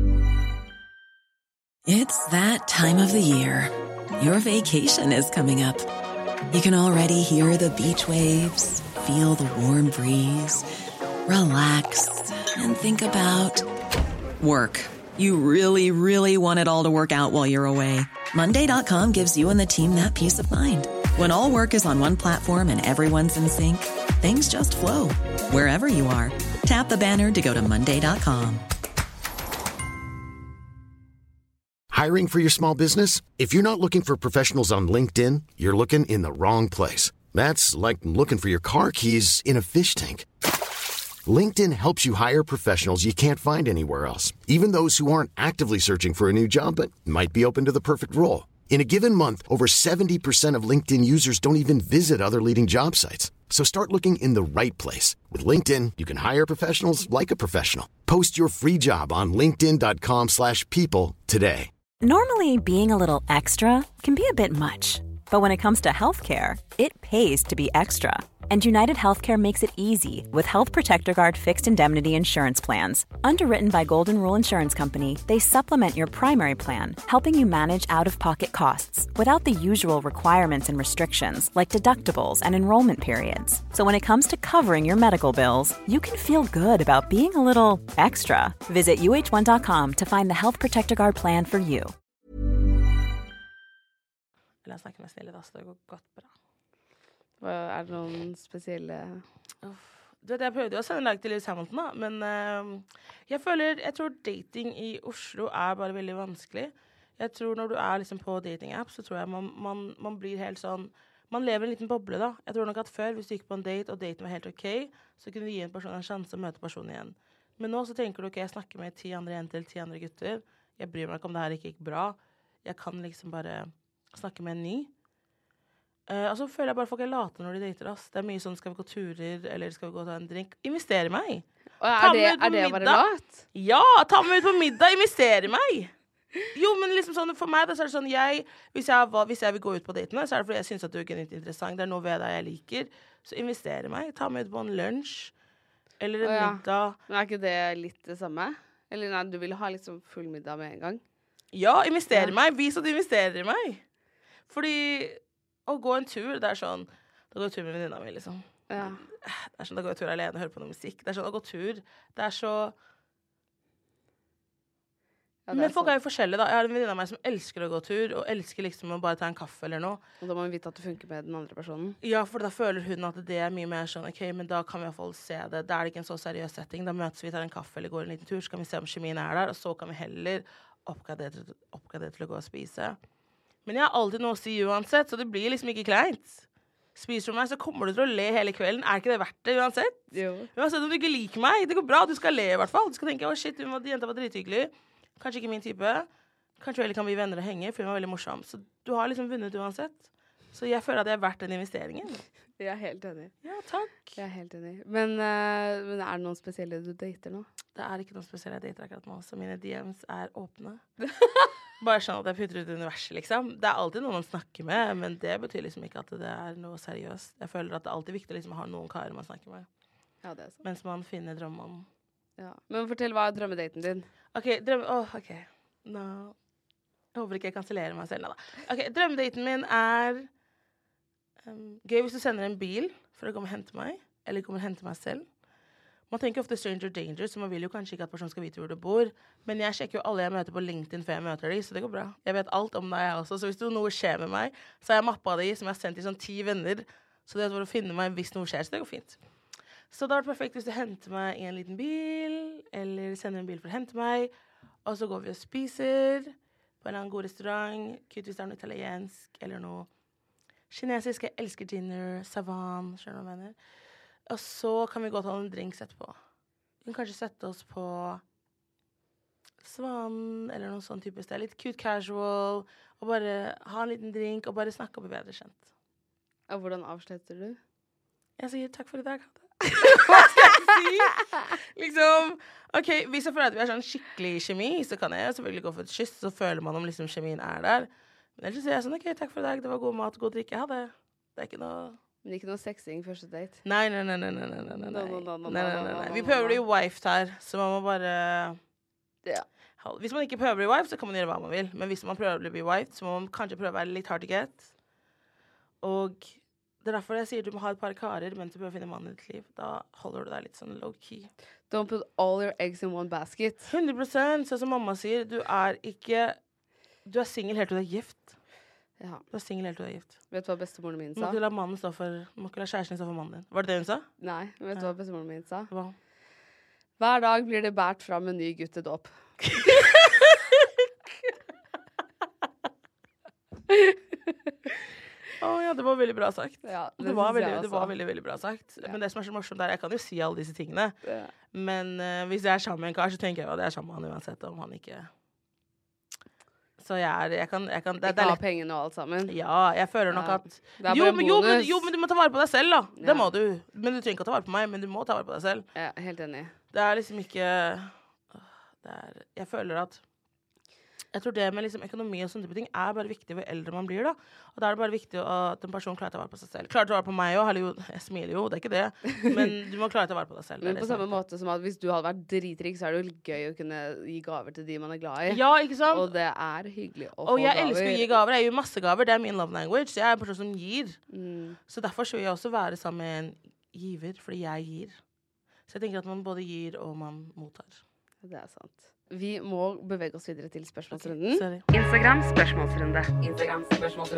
It's that time of the year. Your vacation is coming up. You can already hear the beach waves, feel the warm breeze, relax, and think about work. You really, really want it all to work out while you're away. Monday.com gives you and the team that peace of mind. When all work is on one platform and everyone's in sync, things just flow. Wherever you are, tap the banner to go to Monday.com. Hiring for your small business? If you're not looking for professionals on LinkedIn, you're looking in the wrong place. That's like looking for your car keys in a fish tank. LinkedIn helps you hire professionals you can't find anywhere else, even those who aren't actively searching for a new job but might be open to the perfect role. In a given month, over 70% of LinkedIn users don't even visit other leading job sites. So start looking in the right place. With LinkedIn, you can hire professionals like a professional. Post your free job on linkedin.com/people today. Normally, being a little extra can be a bit much. But when it comes to healthcare, it pays to be extra. And United Healthcare makes it easy with Health Protector Guard fixed indemnity insurance plans. Underwritten by Golden Rule Insurance Company, they supplement your primary plan, helping you manage out-of-pocket costs without the usual requirements and restrictions like deductibles and enrollment periods. So when it comes to covering your medical bills, you can feel good about being a little extra. Visit uh1.com to find the Health Protector Guard plan for you. Jeg snakker med snille, da, så det går godt bra. Det noen spesielle... Du vet, jeg prøvde jo å sende en lag til Lewis Hamilton, da, men jeg tror dating i Oslo bare veldig vanskelig. Jeg tror når du liksom på dating-app, så tror jeg man blir helt sånn... Man lever i en liten boble, da. Jeg tror nok at før, hvis du gikk på en date, og daten var helt ok, så kunne du gi en person en sjanse å møte personen igjen. Men nå så tenker du, ok, jeg snakker med 10 andre jenter eller 10 andre gutter. Jeg bryr meg ikke om det her ikke gikk bra. Jeg kan liksom bare snakke med en ny. Og så føler jeg bare folk late når de dater oss. Det mye sånn, skal vi gå turer, eller skal vi gå og ta en drink? Investere i meg! Er det å være lat? Ja, ta meg ut på middag, investere i meg! Jo, men liksom sånn, for meg, så det sånn, hvis jeg vil gå ut på datene, så det fordi jeg synes at du er genuint interessant, det noe ved deg jeg liker, så investere i meg. Ta meg ut på en lunsj, eller en middag. Men ikke det litt det samme? Eller nei, du vil ha liksom full middag med en gang? Ja, investere i meg. Vis at du investerer i meg. Fordi... Å gå en tur, det sånn... Da går jeg tur med venninna mi, liksom. Ja. Det sånn, da går jeg tur alene og hører på noe musikk. Det sånn, å gå tur, det så... Ja, men folk jo forskjellige, da. Jeg har en venninna av meg som elsker å gå tur, og elsker liksom å bare ta en kaffe eller noe. Og da må vi vite at det funker med den andre personen. Ja, for da føler hun at det mye mer sånn, ok, men da kan vi i hvert fall se det. Da det ikke en så seriøs setting. Da møtes vi, tar en kaffe eller går en liten tur, så kan vi se om kjemien der, og så kan vi heller oppgradere til å gå og spise. Men jeg har alltid noe å si uansett, så det blir liksom ikke kleint. Spiser du meg, så kommer du til å le hele kvelden. Er ikke det verdt det uansett? Jo. Uansett om du ikke liker meg, det går bra, du skal le i hvert fall. Du skal tenke, shit, jenta var drithyggelig. Kanskje ikke min type. Kanskje heller kan vi venner og henge, for hun var veldig morsom. Så du har liksom vunnet uansett. Så jeg føler at det er verdt den investeringen. Jeg er helt enig. Ja, takk. Jeg er helt enig. Men er det noen spesielle du dater nå? Det er ikke noen spesielle jeg dater akkurat nå, så mine DMs er åpne. Bare sånn at jeg putter ut universet, liksom. Det er alltid noen man snakker med, men det betyr liksom ikke at det er noe seriøst. Jeg føler at det er alltid viktig liksom, å ha noen karer man snakker med. Ja, det er sant. Mens man finner drømmene. Ja. Men fortell, hva er drømmedaten din? Ok. No. Jeg håper ikke jeg kansellerer meg selv. Ok, drømmedaten min er gøy hvis du sender en bil for å komme og hente meg, eller komme og hente meg selv. Man tenker ofte stranger danger, så man vil jo kanskje ikke at personen skal vite hvor du bor, men jeg sjekker jo alle jeg møter på LinkedIn før jeg møter dem, så det går bra. Jeg vet alt om deg også, så hvis noe skjer med meg, så har jeg mappet de som jeg har sendt til sånn 10 venner, så det er for å finne meg hvis noe skjer, så det går fint. Så det har vært perfekt hvis du henter meg i en liten bil, eller sender en bil for å hente meg, og så går vi og spiser på en eller annen god restaurant, kutt hvis det er noe italiensk, eller noe kinesisk. Jeg elsker dinner, savan, skjønner du hva jeg mener? Og så kan vi gå til en drinks etterpå. Vi kan kanskje sette oss på Svanen, eller noe sånn type sted. Litt cute casual, og bare ha en liten drink, og bare snakke og bli bedre kjent. Og hvordan avslutter du? Jeg sier takk for i dag, Hva skal jeg si? Liksom, ok, hvis jeg føler at vi har sånn skikkelig kjemi, så kan jeg selvfølgelig gå for et kyss, så føler man om liksom kjemien er der. Men ellers sier jeg sånn, ok, takk for i dag, det var god mat, god drikke, ha det. Det er ikke noe... Men ikke noe sexing første date? Nei. Vi prøver å bli wife her, så man må bare... Ja. Hvis man ikke prøver å bli wife, så kan man gjøre hva man vil. Men hvis man prøver å bli wife, så må man kanskje prøve å være litt hard to get. Og det er derfor jeg sier du må ha et par karer, mens du prøver å finne mannen i ditt liv. Da holder du deg litt sånn low-key. Don't put all your eggs in one basket. 100%, sånn som mamma sier, du er single helt til du er gift. Ja. Du er single helt til du er gift. Vet du hva bestemoren min sa? Må ikke la kjæresten stå for mannen din. Var det det hun sa? Nei, vet du hva bestemoren min sa? Hva? Hver dag blir det bært fram en ny gutt til dåp. Ja, det var veldig bra sagt. Ja, det var veldig bra sagt. Ja. Men det som er så morsomt der, jeg kan jo si alle disse tingene. Ja. Men hvis jeg er sammen med en kar, så tenker jeg at jeg er sammen med han uansett om han ikke... Så jeg kan det ha pengene og alt sammen. Ja, jeg føler nok at... Jo, men du må ta vare på deg selv, da. Ja. Det må du. Men du trenger ikke å ta vare på meg, men du må ta vare på deg selv. Ja, helt enig. Det er liksom ikke... Jeg føler at... Jeg tror det med liksom økonomi og sånne type ting er bare viktig hvor eldre man blir, da. Og da er det bare viktig at en person klarer å ta vare på seg selv. Klarer å ta vare på meg også, jeg smiler jo, det er ikke det. Men du må klare å ta vare på deg selv. Men på samme måte som at hvis du hadde vært dritrik, så er det jo gøy å kunne gi gaver til de man er glad i. Ja, ikke sant? Og det er hyggelig å få gaver. Og jeg elsker å gi gaver. Jeg gir masse gaver. Det er min love language. Så jeg er en person som gir. Så derfor vil jeg også være sammen med en giver, fordi jeg gir. Så jeg tenker at man både gir og man mottar. Det er sant. Vi må bevege oss videre til spørsmålsrunden. Okay, Instagram spørsmålsrunde. Spør om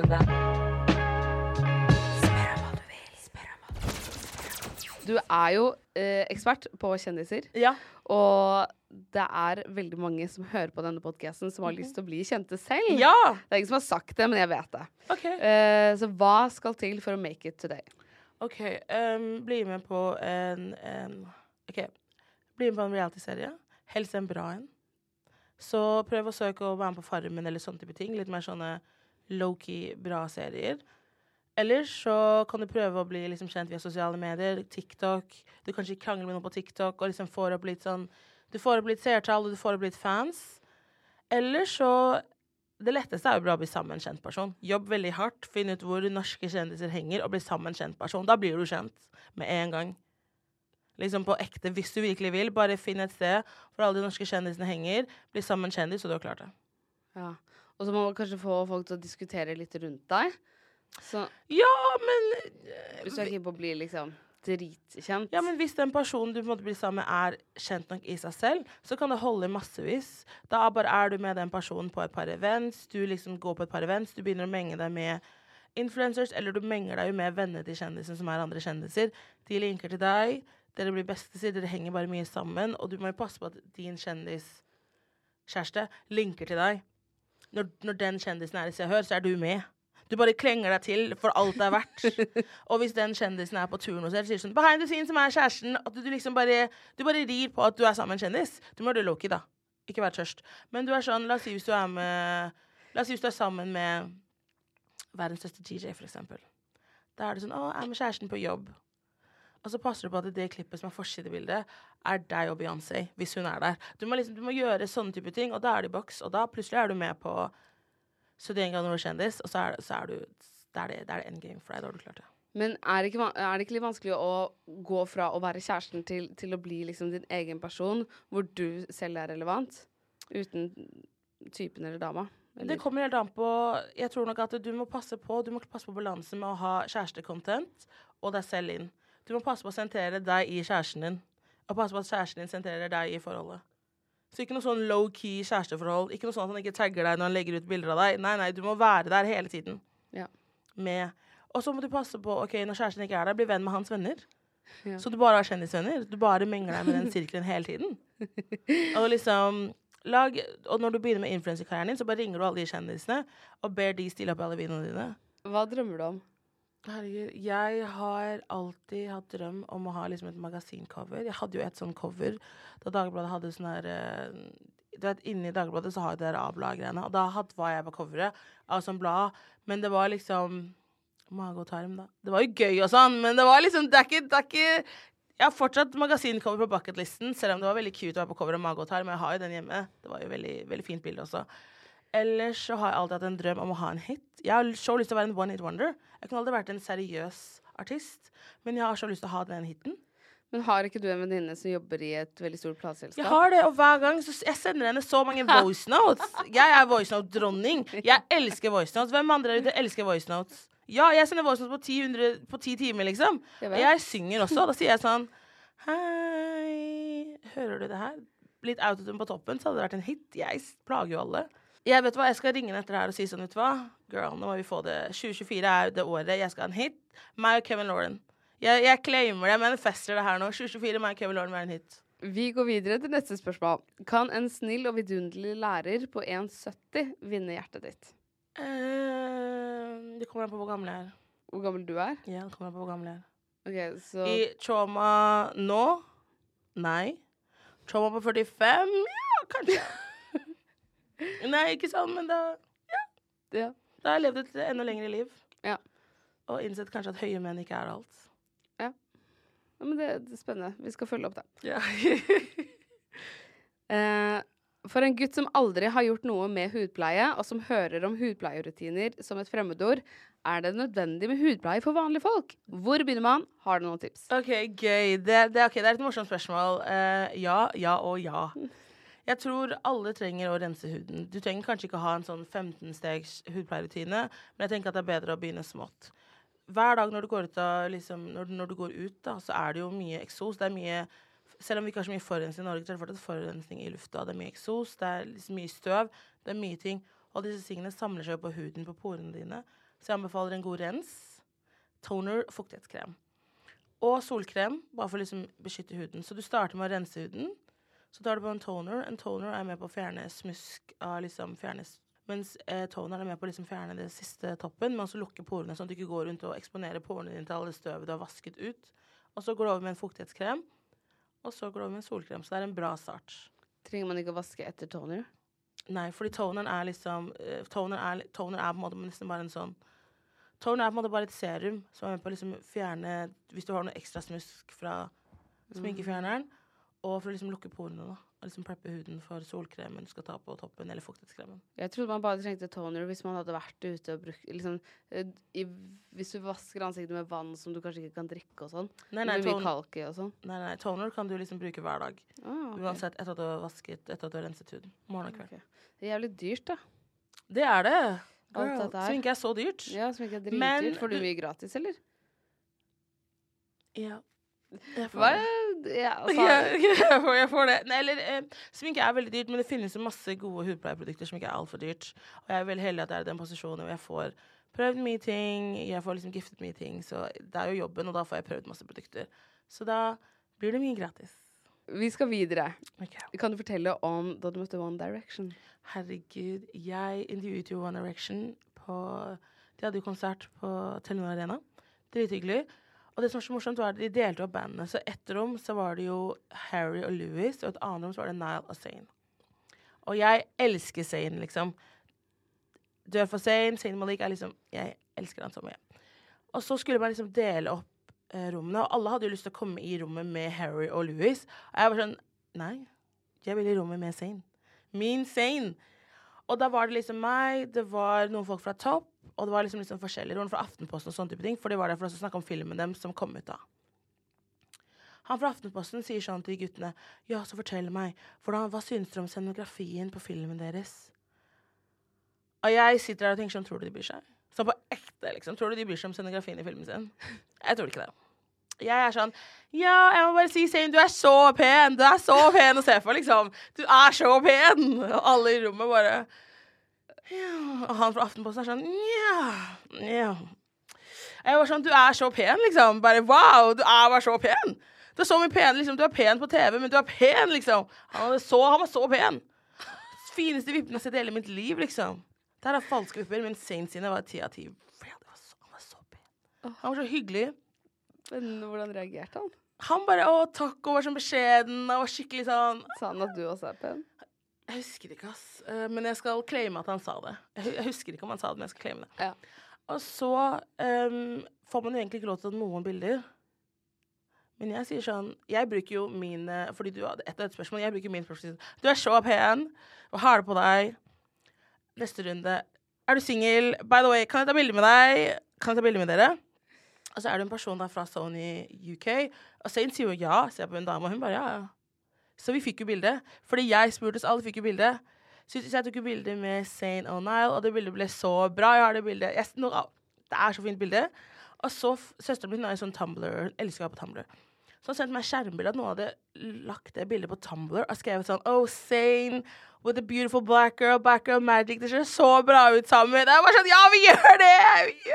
hva du vil. Du er jo ekspert på kjendiser. Ja. Og det er veldig mange som hører på denne podcasten som har lyst til å bli kjente selv. Ja. Det er ingen som har sagt det, men jeg vet det. Okay. Så hva skal til for å make it today? Ok, bli med på en reality-serie. Helst en bra en. Så prøv å søke å være med på Farmen eller sånne type ting. Litt mer sånne low-key bra serier. Ellers så kan du prøve å bli liksom kjent via sosiale medier, TikTok. Du kanskje krangler med noen på TikTok og liksom får opp litt sånn... Du får opp litt seertall, og du får opp litt fans. Ellers så... Det letteste er jo bra å bli sammen med en kjent person. Jobb veldig hardt, finn ut hvor norske kjendiser henger, og bli sammen med en kjent person. Da blir du kjent med en gang. Liksom på ekte, hvis du virkelig vil, bare finn et sted hvor alle de norske kjendisene henger, bli sammen med en kjendis, og du har klart det. Ja, og så må man kanskje få folk til å diskutere litt rundt deg. Så, ja, men... Hvis du er ikke på å bli liksom dritkjent. Ja, men hvis den personen du på en måte blir sammen med er kjent nok i seg selv, så kan det holde massevis. Da bare er du med den personen på et par events, du liksom går på et par events, du begynner å menge deg med influencers, eller du menger deg jo med venner til kjendisen som er andre kjendiser. De linker til deg. Dere blir bestesidder, dere henger bare mye sammen, og du må jo passe på at din kjendis kjæreste linker til deg. Når den kjendisen i Se og Hør, så du med. Du bare klenger deg til for alt det verdt. Og hvis den kjendisen på turen hos deg, så sier sånn, behind the scenes som kjæresten, at du liksom bare rir på at du sammen med en kjendis. Du må være low-key da. Ikke være tørst. Men du sånn, la oss si hvis du sammen med verdens største DJ, for eksempel. Da det sånn, jeg med kjæresten på jobb. Og så passer du på at det klippet som forsidebildet deg og Beyoncé, hvis hun der. Du må gjøre sånne type ting, og da det i boks, og da plutselig du med på 71 grader nord kjendis, og så det endgame for deg, da har du klart det. Men det ikke litt vanskelig å gå fra å være kjæresten til å bli liksom din egen person, hvor du selv relevant, uten typen eller dama? Eller? Det kommer helt an på, jeg tror nok at du må passe på balansen med å ha kjærestekontent og deg selv inn. Du må passe på å sentere deg i kjæresten din, og passe på at kjæresten din senterer deg i forholdet. Så ikke noe sånn low-key kjæresteforhold. Ikke noe sånn at han ikke tagger deg når han legger ut bilder av deg. Nei, du må være der hele tiden. Ja. Og så må du passe på, når kjæresten ikke der, bli venn med hans venner. Ja. Så du bare har kjendisvenner. Du bare menger deg med den sirkelen hele tiden. Og når du begynner med influencerkarrieren din, så bare ringer du alle de kjendisene og ber de stille opp alle videoene dine. Hva drømmer du om? Herregud, jeg har alltid hatt drøm om å ha liksom et magasincover. Jeg hadde jo et sånn cover da Dagbladet hadde sånn her... Du vet, inni Dagbladet så har jeg det der A-blad-greiene, og da var jeg på coveret av sånn blad, men det var liksom mage og tarm da. Det var jo gøy og sånn, men det var liksom, det er ikke jeg har fortsatt magasincover på bucketlisten, selv om det var veldig cute å være på cover av mage og tarm, men jeg har jo den hjemme. Det var jo veldig, veldig fint bilde også. Ellers så har jeg alltid hatt en drøm om å ha en hit. Jeg har så lyst til å være en one-hit wonder. Jeg kunne aldri vært en seriøs artist, men jeg har så lyst til å ha den hiten. Men har ikke du en venninne som jobber i et veldig stort plateselskap? Jeg har det, og hver gang jeg sender henne så mange voice notes. Jeg voice note-dronning. Jeg elsker voice notes. Hvem andre elsker voice notes? Ja, jeg sender voice notes på 10 timer, liksom. Og jeg synger også. Da sier jeg sånn, hei, hører du det her? Litt autotune på toppen, så hadde det vært en hit. Jeg plager jo alle. Jeg vet hva, jeg skal ringe etter det her og si sånn, vet du hva? Girl, nå må vi få det. 2024 det året jeg skal ha en hit. Meg og Kevin Lauren. Jeg claimer det, men jeg fester det her nå. 2024 meg og Kevin Lauren være en hit. Vi går videre til neste spørsmål. Kan en snill og vidunderlig lærer på 1,70 vinne hjertet ditt? Det kommer an på hvor gammel jeg er. Hvor gammel du er? Ja, det kommer an på hvor gammel jeg er. Okay, så... I trauma nå? Nei. Trauma på 45? Ja, kanskje. Nei, ikke sånn, men da Da har jeg levd et enda lengre liv. Ja. Og innsett kanskje at høye menn ikke alt. Ja. Men det er spennende. Vi skal følge opp det. Ja. For en gutt som aldri har gjort noe med hudpleie, og som hører om hudpleierutiner som et fremmedord, er det nødvendig med hudpleie for vanlige folk? Hvor begynner man? Har du noen tips? Ok, gøy. Det er et morsomt spørsmål. Ja og ja. Jeg tror alle trenger å rense huden. Du trenger kanskje ikke ha en sånn 15-stegs hudpleierutine, men jeg tenker at det er bedre å begynne smått. Hver dag når du går ut, når du går ut da, så er det jo mye eksos. Det er mye, selv om vi ikke har så mye forurensning i Norge, så er det fortsatt forurensning i lufta. Det er mye eksos, det er liksom mye støv, det er mye ting. Og disse tingene samler seg på huden, på porene dine. Så jeg anbefaler en god rens, toner, fuktighetskrem. Og solkrem, bare for å liksom beskytte huden. Så du starter med å rense huden. Så tar du på en toner. En toner er med på å fjerne smusk av liksom mens toner er med på å liksom fjerne det siste toppen, men også lukke porene, sånn at du ikke går rundt og eksponerer porene dine til alle støvet du har vasket ut. Og så går du over med en fuktighetskrem, og så går du over med en solkrem, så det er en bra start. Trenger man ikke å vaske etter toner? Nei, fordi toneren er liksom, toner er på en måte nesten bare en sånn, toner er på en måte bare et serum, som er med på å liksom fjerne, hvis du har noe ekstra smusk fra sminkefjerneren, og for å liksom lukke porene da, og liksom preppe huden for solkremen du skal ta på toppen, eller fuktighetskremen. Jeg trodde man bare trengte toner hvis man hadde vært ute og brukt, liksom, hvis du vasker ansiktet med vann som du kanskje ikke kan drikke og sånn. Nei, mye kalk i og sånn. Nei, toner kan du liksom bruke hver dag. Okay. Uansett etter at du har vasket, etter at du har renset huden. Morgen og kveld. Okay. Det er jævlig dyrt da. Det er det. Sminke er så dyrt. Ja, sminke er dritdyrt. Får du mye gratis, eller? Ja. Hva? Ja, altså. Jeg får det. Nei, eller, sminke er veldig dyrt, men det finnes jo masse gode hudpleieprodukter som ikke er alt for dyrt. Og jeg er veldig heldig at jeg er i den posisjonen hvor jeg får prøvd mye ting, jeg får liksom giftet mye ting, så det er jo jobben, og da får jeg prøvd masse produkter. Så da blir det mye gratis. vi skal videre. Okay. Kan du fortelle om da du møtte One Direction? Herregud, jeg intervjuet jo One Direction de hadde jo konsert på Telenor Arena. Drithyggelig. Og det som var så morsomt var at de delte opp bandene. Så ett rom så var det jo Harry og Louis, og et annet rom så var det Niall og Zayn. Og jeg elsker Zayn, liksom. Dør for Zayn, Zayn Malik er liksom, jeg elsker han så mye. Og så skulle man liksom dele opp rommene, og alle hadde jo lyst til å komme i rommet med Harry og Louis. Og jeg var sånn, nei, jeg vil i rommet med Zayn. Min Zayn. Og da var det liksom meg, det var noen folk fra Topp, og det var liksom forskjellige, noen fra Aftenposten og sånne type ting, for det var der for å snakke om filmen dem som kom ut da. Han fra Aftenposten sier sånn til guttene, ja, så fortell meg, hva synes dere om scenografien på filmen deres? Og jeg sitter der og tenker sånn, tror du de bryr seg? Så på ekte, liksom, tror du de bryr seg om scenografien i filmen sin? Jeg tror ikke det. Jeg er sånn, ja, jeg må bare si, Zayn, du er så pen å se på, liksom. Du er så pen! Og alle i rommet bare, ja. Og han fra Aftenposten er sånn, ja. Jeg var sånn, du er så pen, liksom. Bare, wow, du er bare så pen. Du er så mye pen, liksom. Du er pen på TV, men du er pen, liksom. Han var så pen. Fineste vippene jeg har sett i hele mitt liv, liksom. Det her er falske vipper, men Zayn sine var 10 av 10. Han var så pen. Han var så hyggelig. Men hvordan reagerte han? Han bare, takk, og var sånn beskjeden, og var skikkelig sånn. Sa han at du også er pen? Jeg husker ikke, ass. Men jeg skal claime at han sa det. Jeg husker ikke om han sa det, men jeg skal claime det. Ja. Og så får man jo egentlig ikke lov til noen bilder. Men jeg sier sånn, jeg bruker jo mine, fordi du hadde et spørsmål, jeg bruker min spørsmål. Du er så pen, og har det på deg. Neste runde, er du single? By the way, kan jeg ta bilder med deg? Kan jeg ta bilder med dere? Og så er det en person der fra Sony UK, og Zayn sier jo ja, ser på en dame, og hun bare ja. Så vi fikk jo bilde, fordi jeg spurte oss, alle fikk jo bilde. Så jeg tok jo bilde med Zayn og Niall, og det bildet ble så bra, jeg har det bildet. Det er så fint bilde. Og så, søsteren min er en sånn Tumblr, hun elsker å være på Tumblr. Så han sendte meg skjermbilde at noen hadde lagt det bildet på Tumblr og skrevet sånn, oh, Zayn with a beautiful black girl magic, det ser så bra ut sammen. Jeg var sånn, ja, vi gjør det!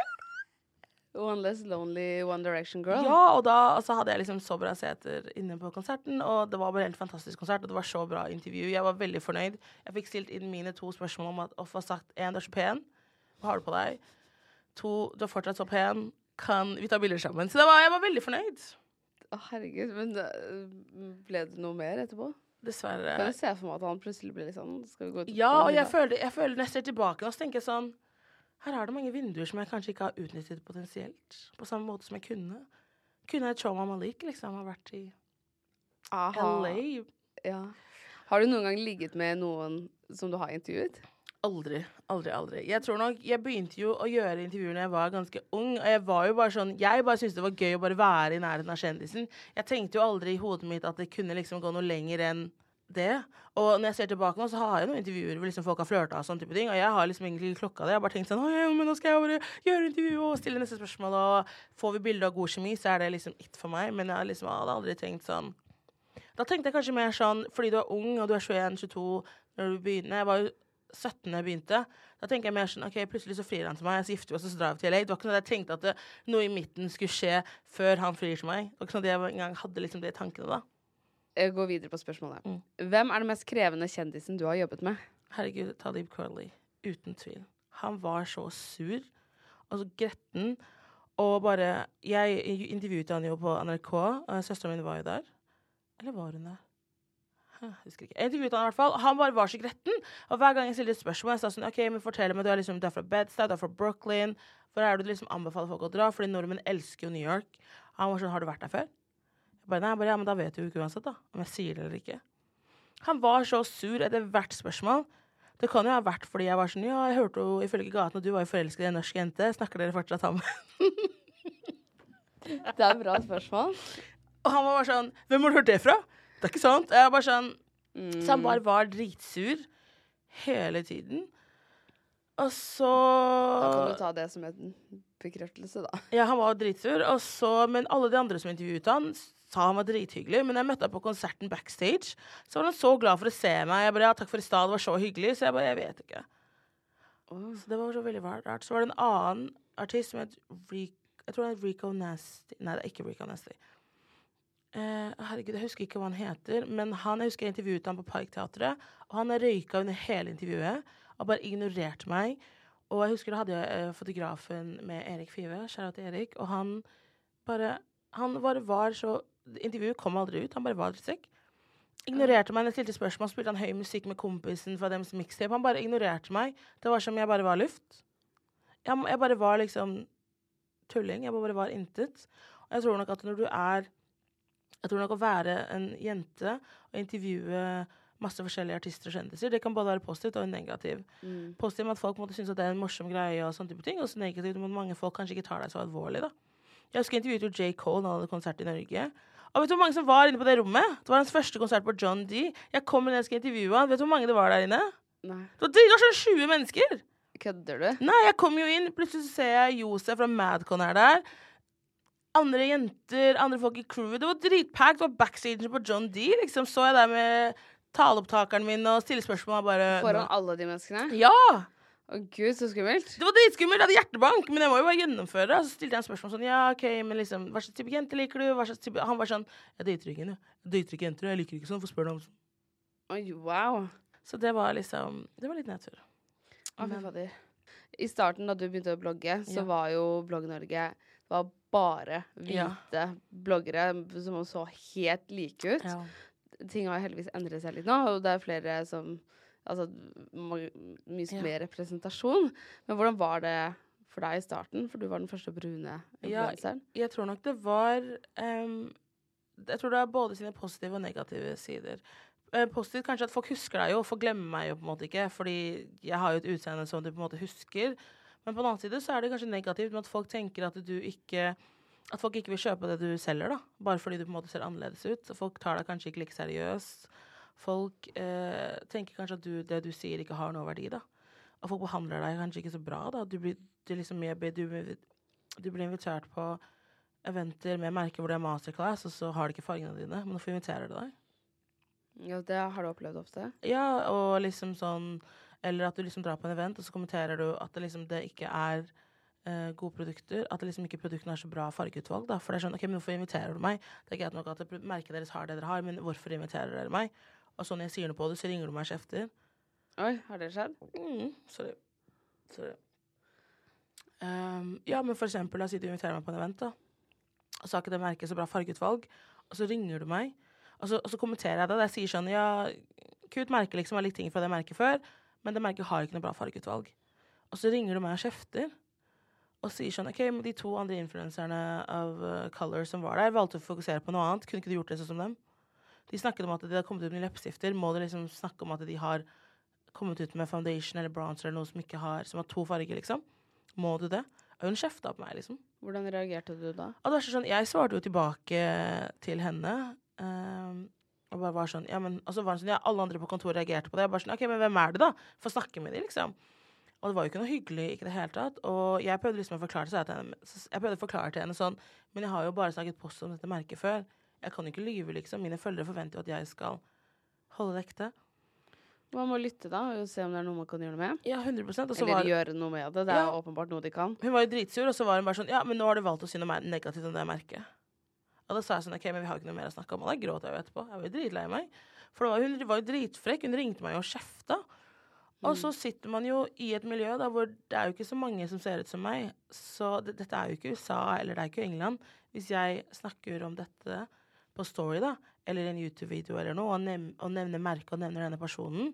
One less lonely One Direction girl. Ja, og da hadde jeg liksom så bra seter inne på konserten, og det var bare en helt fantastisk konsert, og det var så bra intervju. Jeg var veldig fornøyd. Jeg fikk stilt inn mine 2 spørsmål om at få sagt 1, du er så pen, hva har du på deg? 2, du er fortsatt så pen, kan vi ta bilder sammen? Så jeg var veldig fornøyd. Herregud, men ble det noe mer etterpå? Dessverre. Kan du se for meg at han plutselig ble litt sånn, skal vi gå ut? Ja, og jeg føler nesten tilbake, og så tenker jeg sånn, her er det mange vinduer som jeg kanskje ikke har utnyttet potensielt, på samme måte som jeg kunne. Kunne jeg Choma Malik, liksom, ha vært i LA. Ja. Har du noen gang ligget med noen som du har intervjuet? Aldri. Jeg tror nok, jeg begynte jo å gjøre intervjuer når jeg var ganske ung, og jeg var jo bare sånn, jeg bare syntes det var gøy å bare være i nærheten av kjendisen. Jeg tenkte jo aldri i hodet mitt at det kunne liksom gå noe lenger enn det. Og når jeg ser tilbake nå, så har jeg noen intervjuer hvor liksom folk har flørtet og sånne type ting, og jeg har liksom egentlig klokka det. Jeg har bare tenkt sånn, men nå skal jeg bare gjøre intervju og stille neste spørsmål, og får vi bilder av god kjemi, så er det liksom ikke for meg, men jeg liksom hadde aldri tenkt sånn. Da tenkte jeg kanskje mer sånn, fordi du er ung, og du er 21-22 når du begynner. Jeg var jo 17 når jeg begynte. Da tenker jeg mer sånn, ok, plutselig så frir han til meg, så gifter vi oss og så drar vi til LA. Det var ikke sånn at jeg tenkte at noe i midten skulle skje før han frir til meg. Det var ikke sånn at jeg engang hadde liksom det i tankene da. Jeg går videre på spørsmålet. Hvem er den mest krevende kjendisen du har jobbet med? Herregud, Talib Kweli. Uten tvil. Han var så sur, og så gretten, og bare, jeg intervjuet han jo på NRK, og søsteren min var jo der. Eller var hun der? Jeg husker ikke. Jeg intervjuet han i hvert fall. Han bare var så gretten. Og hver gang jeg stilte et spørsmål, jeg sa sånn, ok, men fortell meg, du er fra Bed-Stuy, du er fra Brooklyn. Hvor er det du liksom anbefaler folk å dra? Fordi nordmenn elsker jo New York. Han var sånn, har du vært der før? Jeg bare, nei, ja, men da vet du jo ikke uansett da. Om jeg sier det eller ikke. Han var så sur etter hvert spørsmål. Det kan jo ha vært fordi jeg var sånn, ja, jeg hørte jo ifølge gaten at du var jo forelsket i en norsk jente. Snakker dere fortsatt sammen? Det er et bra spørsmål. Og han var bare sånn, hvem har du hørt det fra? Det er ikke sant. Jeg var bare sånn, så han bare var dritsur hele tiden. Og så... Da kan du ta det som en bekreftelse, da. Ja, han var dritsur. Og så, men alle de andre som intervjuet han, sa han var drithyggelig. Men jeg møtte han på konserten backstage, så var han så glad for å se meg. Jeg bare, ja, takk for i stad, det var så hyggelig. Så jeg bare, jeg vet ikke. Så det var så veldig rart. Så var det en annen artist som het jeg tror det er Rico Nasty. Nei, det er ikke Rico Nasty. herregud, jeg husker ikke hva han heter, men jeg husker jeg intervjuet han på Parkteatret, og han røyka under hele intervjuet, og bare ignorerte meg. Og jeg husker da hadde jeg fotografen med Erik Five, kjære til Erik, og han var så, intervjuet kom aldri ut, han bare var litt sekk. Ignorerte meg, når jeg stilte spørsmål, spilte han høy musikk med kompisen fra deres mixtape, han bare ignorerte meg. Det var som jeg bare var luft. Jeg bare var liksom tulling, jeg bare var intet. Og jeg tror nok at å være en jente og intervjue masse forskjellige artister og kjendiser, det kan både være positivt og negativt. Positivt med at folk måtte synes at det er en morsom greie og sånne type ting, og så negativt med at mange folk kanskje ikke tar deg så alvorlig, da. Jeg husker intervjuet jo J. Cole når han hadde konsert i Norge. Og vet du hvor mange som var inne på det rommet? Det var hans første konsert på John D. Jeg kom inn og skulle intervjue han. Vet du hvor mange det var der inne? Nei. Det var sånn 20 mennesker. Kødder du? Nei, jeg kom jo inn, plutselig ser jeg Josef fra Madcon her der. Andre jenter, andre folk i crewet. Det var dritpackt, det var backstagen på John D. Liksom så jeg der med taleopptakeren min og stille spørsmål bare... Foran alle de menneskene? Ja! Å Gud, så skummelt. Det var dritskummelt, jeg hadde hjertebank, men jeg må jo bare gjennomføre det. Og så stilte jeg en spørsmål sånn, ja, ok, men liksom, hva slags type jente liker du? Han var sånn, jeg dater ikke jenter, jeg liker ikke sånn, for spør deg om sånn. Oi, wow. Så det var liksom, det var litt nedtur. I starten da du begynte å blogge, så var jo Blogg Norge, det var bare hvite bloggere som så helt like ut. Ja. Ting har heldigvis endret seg litt nå, og det er flere som... Altså, mye mer representasjon. Men hvordan var det for deg i starten? For du var den første brune influenseren. Jeg tror nok det var... jeg tror det er både sine positive og negative sider. Positivt kanskje at folk husker deg jo, og folk glemmer meg jo på en måte ikke, fordi jeg har jo et utseende som du på en måte husker. Men på den annen side så er det kanskje negativt med at folk tenker at at folk ikke vil kjøpe det du selger, da. Bare fordi du på en måte ser annerledes ut. Så folk tar deg kanskje ikke like seriøst. Folk tenker kanskje at det du sier ikke har noe verdi, da. Og folk behandler deg kanskje ikke så bra, da. Du blir invitert på eventer med merker hvor det er masterclass, og så har de ikke fargene dine, men hvorfor inviterer de deg? Ja, det har du opplevd ofte. Ja, og liksom sånn, eller at du liksom drar på en event, og så kommenterer du at det ikke er gode produkter, at det liksom ikke produktene er så bra fargeutvalg, da. For det er sånn, ok, men hvorfor inviterer du meg? Det er greit nok at merket deres har det dere har, men hvorfor inviterer dere meg? Og så når jeg sier noe på det, så ringer du meg og kjefter. Oi, har det skjedd? Sorry. Ja, men for eksempel, da sier du inviterer meg på en event, da. Og så har ikke det merket så bra fargeutvalg, og så ringer du meg, og så kommenterer jeg det, og jeg sier sånn, ja, kult merke liksom har litt ting fra det merket før, men det merket har ikke noe bra fargeutvalg. Og så ringer du meg og kjefter, og sier sånn, ok, men de 2 andre influenserne av Color som var der, valgte å fokusere på noe annet. Kunne ikke du gjort det sånn som dem? De snakket om at de har kommet ut med leppestifter. Må de liksom snakke om at de har kommet ut med foundation eller bronzer eller noe som har 2 farger, liksom? Må du det? Og hun kjeftet på meg, liksom. Hvordan reagerte du da? Og det var sånn, jeg svarte jo tilbake til henne, og bare var sånn, ja, men, og så var det sånn, ja, alle andre på kontoret reagerte på det. Jeg bare sånn, ok, men hvem er det da? Få snakke med dem, liksom. Og det var jo ikke noe hyggelig, ikke det hele tatt. Og jeg prøvde liksom å forklare til henne sånn, men jeg har jo bare snakket post om dette merket før. Jeg kan jo ikke lyve, liksom. Mine følgere forventer jo at jeg skal holde det ekte. Man må lytte da, og se om det er noe man kan gjøre noe med. Ja, 100%. Eller gjøre noe med det. Det er åpenbart noe de kan. Hun var jo dritsur, og så var hun bare sånn, ja, men nå har du valgt å si noe negativt om det merket. Og da sa jeg sånn, ok, men vi har ikke noe mer å snakke om. Og da gråt jeg jo etterpå. Jeg var jo dritlei meg. For hun var jo dritfrekk. Hun ringte meg og kjefta. Og så sitter man jo i et miljø da, hvor det er jo ikke så mange som ser ut som meg. Så dette er jo ikke USA, eller det er ikke England. Hvis jeg snakker om dette på story da, eller en YouTube-video eller noe, og nevner merket og nevner denne personen,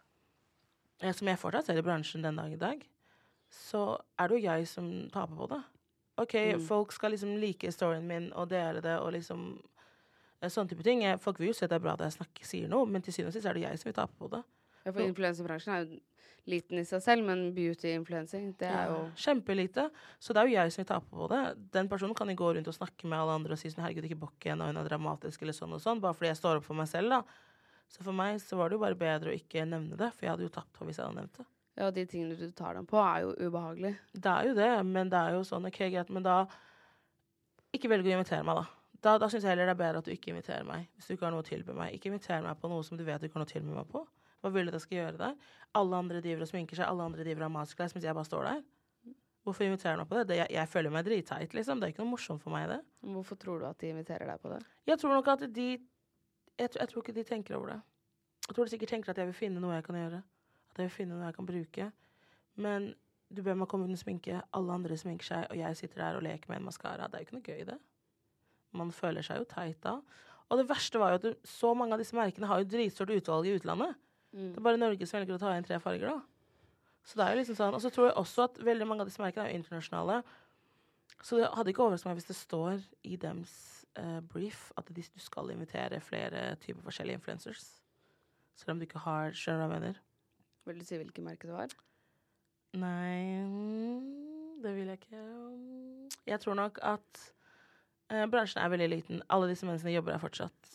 som jeg fortsatt ser i bransjen den dag i dag, så er det jo jeg som taper på det. Ok, folk skal liksom like storyen min og dele det, og liksom sånne type ting. Folk vil jo si at det er bra at jeg sier noe, men til syvende og sist er det jeg som vil tape på det. Ja, for influenserbransjen er jo liten i seg selv, men beauty-influencing, det er jo... Kjempelite. Så det er jo jeg som vil tape på det. Den personen kan jo gå rundt og snakke med alle andre og si sånn, herregud, ikke bokke igjen, og hun er dramatisk, eller sånn og sånn, bare fordi jeg står opp for meg selv, da. Så for meg så var det jo bare bedre å ikke nevne det, for jeg hadde jo tapt hvis jeg hadde nevnt det. Ja, og de tingene du tar dem på er jo ubehagelig. Det er jo det, men det er jo sånn, ok, greit, men da ikke velg å invitere meg, da. Da synes jeg heller det er bedre at du ikke inviterer meg, hvis du ikke har noe å tilby meg. Ikke inviter meg på noe som du vet du ikke har noe å tilby meg på. Hva vil du at jeg skal gjøre der? Alle andre driver og sminker seg, alle andre driver av masterclass, mens jeg bare står der. Hvorfor inviterer de meg på det? Jeg føler meg dritteit, liksom. Det er ikke noe morsomt for meg, det. Hvorfor tror du at de inviterer deg på det? Jeg tror nok at jeg tror ikke de tenker over det. Jeg tror de sikkert tenker at jeg vil finne noe jeg kan gjøre. At jeg vil finne noe jeg kan bruke. Men du ber meg komme uten sminke, alle andre sminker seg, og jeg sitter der og leker med en mascara. Det er jo ikke noe gøy, det. Man føler seg jo teit da. Og det verste var jo at så mange av disse merkene har jo dritstort utvalg i utlandet. Det er bare Norge som velger å ta inn 3 farger da. Så det er jo liksom sånn. Og så tror jeg også at veldig mange av disse merkene er jo internasjonale. Så det hadde ikke overrasket meg hvis det står i dems brief at du skal invitere flere typer forskjellige influencers. Selv om du ikke har, skjønner hva jeg mener. Vil du si hvilke merke det var? Nei, det vil jeg ikke. Jeg tror nok at bransjen er veldig liten. Alle disse menneskene jobber her fortsatt.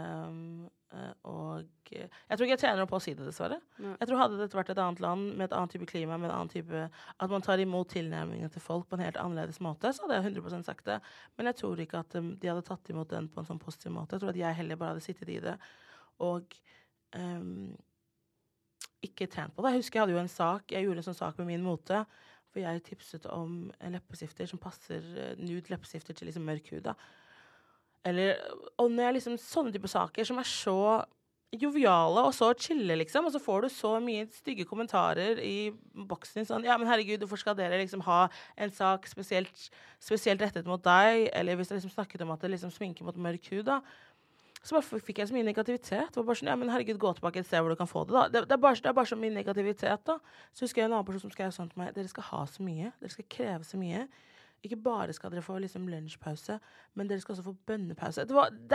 Og jeg tror ikke jeg tjener på å si det, dessverre. Jeg tror hadde dette vært et annet land med et annet type klima, med en annen type, at man tar imot tilnærmingen til folk på en helt annerledes måte, så hadde jeg 100% sagt det. Men jeg tror ikke at de hadde tatt imot den på en sånn positiv måte. Jeg tror at jeg heller bare hadde sittet i det og ikke tjent på det. Jeg husker jeg hadde jo en sak, jeg gjorde en sånn sak med min mote, for jeg tipset om en leppestifter som passer nude leppestifter til liksom mørk hud da. Og når jeg liksom, sånne type saker som er så joviale og så chille liksom, og så får du så mye stygge kommentarer i boksen din, sånn, ja, men herregud, hvorfor skal dere liksom ha en sak spesielt rettet mot deg, eller hvis jeg liksom snakket om at det liksom sminker mot mørk hud da, så bare fikk jeg så mye negativitet. Det var bare sånn, ja, men herregud, gå tilbake et sted hvor du kan få det da. Det er bare så mye negativitet da. Så husker jeg en annen person som skrev sånn til meg, dere skal ha så mye, dere skal kreve så mye. Ikke bare skal dere få liksom lunsjpause, men dere skal også få bønnepause.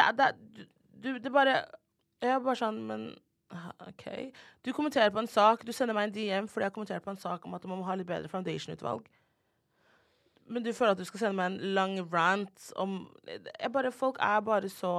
Det bare, jeg er bare sånn, men ok. Du kommenterer på en sak, du sender meg en DM fordi jeg har kommentert på en sak om at man må ha litt bedre foundation-utvalg. Men du føler at du skal sende meg en lang rant om, folk er bare så,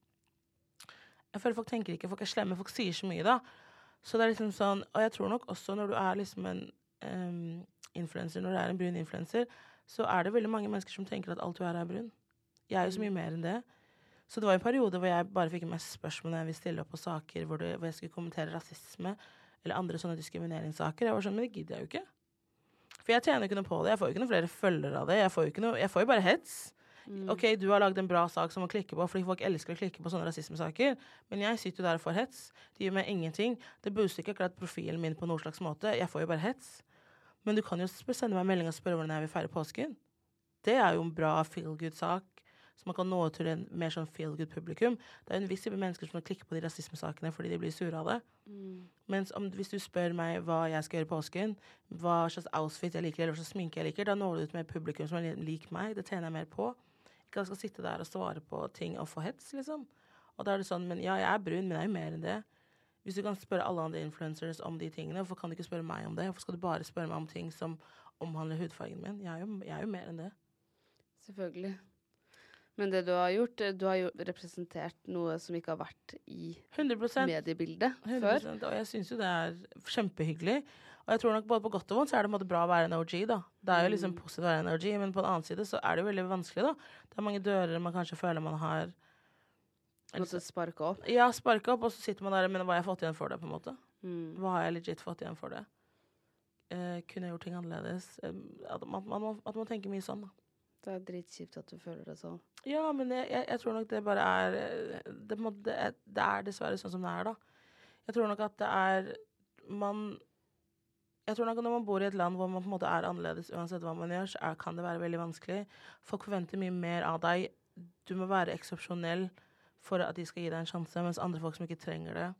jeg føler folk tenker ikke, folk er slemme, folk sier så mye da. Så det er liksom sånn, og jeg tror nok også når du er liksom en influencer, når du er en brun influencer, så er det veldig mange mennesker som tenker at alt du er brun. Jeg er jo så mye mer enn det. Så det var en periode hvor jeg bare fikk mest spørsmål når jeg ville stille opp på saker hvor jeg skulle kommentere rasisme eller andre sånne diskrimineringssaker. Jeg var sånn, men det gidder jeg jo ikke. For jeg tjener jo ikke noe på det. Jeg får jo ikke noen flere følgere av det. Jeg får jo bare hets. Ok, du har laget en bra sak som man klikker på, fordi folk elsker å klikke på sånne rasismesaker, men jeg sitter jo der og får hets. Det gjør meg ingenting. Det booster ikke akkurat profilen min på noen slags måte. Jeg får jo bare hets. Men du kan jo sende meg en melding og spørre hvordan jeg vil feire påsken. Det er jo en bra feel-good-sak, så man kan nå til en mer sånn feel-good-publikum. Det er en viss type mennesker som klikker på de rasismesakene fordi de blir sure av det. Mens hvis du spør meg hva jeg skal gjøre i påsken, hva slags outfit jeg liker, eller hva slags sminke jeg liker, da når du ut med publikum som er lik meg. Det tjener jeg mer på. Ikke at jeg skal sitte der og svare på ting og få hets, liksom. Og da er det sånn, men ja, jeg er brun, men jeg er jo mer enn det. Hvis du kan spørre alle andre influencers om de tingene, hvorfor kan du ikke spørre meg om det? Hvorfor skal du bare spørre meg om ting som omhandler hudfargen min? Jeg er jo mer enn det. Selvfølgelig. Men det du har gjort, du har jo representert noe som ikke har vært i 100%. Mediebildet 100%, før. Og jeg synes jo det er kjempehyggelig. Og jeg tror nok både på godt og vondt så er det på en måte bra å være en OG da. Det er jo liksom positivt å være en OG, men på en annen side så er det jo veldig vanskelig da. Det er mange dører man kanskje føler man har Måtte sparke opp. Ja, sparke opp, og så sitter man der, men hva har jeg fått igjen for det, på en måte? Hva har jeg legit fått igjen for det? Kunne jeg gjort ting annerledes? At man tenker mye sånn, da. Det er dritkjipt at du føler det sånn. Ja, men jeg tror nok det bare er det er dessverre sånn som det er, da. Jeg tror nok at det er jeg tror nok at når man bor i et land hvor man på en måte er annerledes uansett hva man gjør, så kan det være veldig vanskelig. Folk forventer mye mer av deg. Du må være eksepsjonell for at de skal gi deg en sjanse, mens andre folk som ikke trenger det,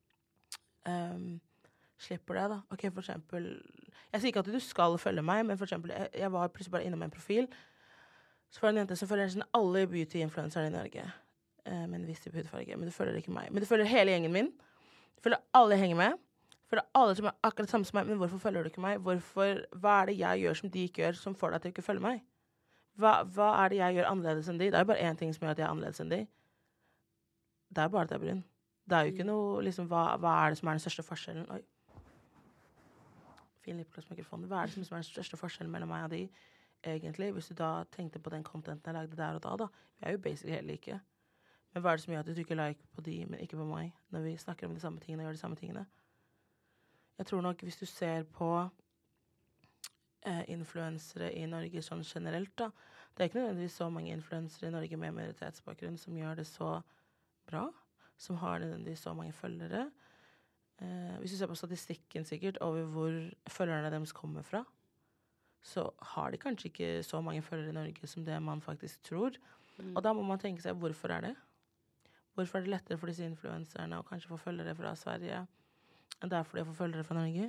slipper det da. Ok, for eksempel, jeg sier ikke at du skal følge meg, men for eksempel, jeg var plutselig bare innom en profil, så var det en jente som følger nesten alle beauty-influencerne i Norge, med en viss type hudfarge, men du følger ikke meg. Men du følger hele gjengen min, du følger alle jeg henger med, du følger alle som er akkurat samme som meg, men hvorfor følger du ikke meg? Hva er det jeg gjør som de ikke gjør, som får deg til å ikke følge meg? Hva er det jeg gjør annerledes enn de? Det er jo bare en ting som gjør at jeg er annerledes enn de. Det er bare at jeg er brun. Det er jo ikke noe, liksom, hva er det som er den største forskjellen? Oi. Fin lipgloss-mikrofon. Hva er det som er den største forskjellen mellom meg og de, egentlig? Hvis du da tenkte på den contenten jeg lagde der og da. Vi er jo basically helt like. Men hva er det som gjør at du trykker like på de, men ikke på meg, når vi snakker om de samme tingene og gjør de samme tingene? Jeg tror nok, hvis du ser på influensere i Norge sånn generelt da. Det ikke nødvendigvis så mange influensere i Norge med minoritetsbakgrunn som gjør det så bra, som har nødvendigvis så mange følgere. Hvis du ser på statistikken sikkert over hvor følgerne deres kommer fra, så har de kanskje ikke så mange følgere i Norge som det man faktisk tror. Og da må man tenke seg, hvorfor det? Hvorfor det lettere for disse influenserne å kanskje få følgere fra Sverige enn det for de å få følgere fra Norge?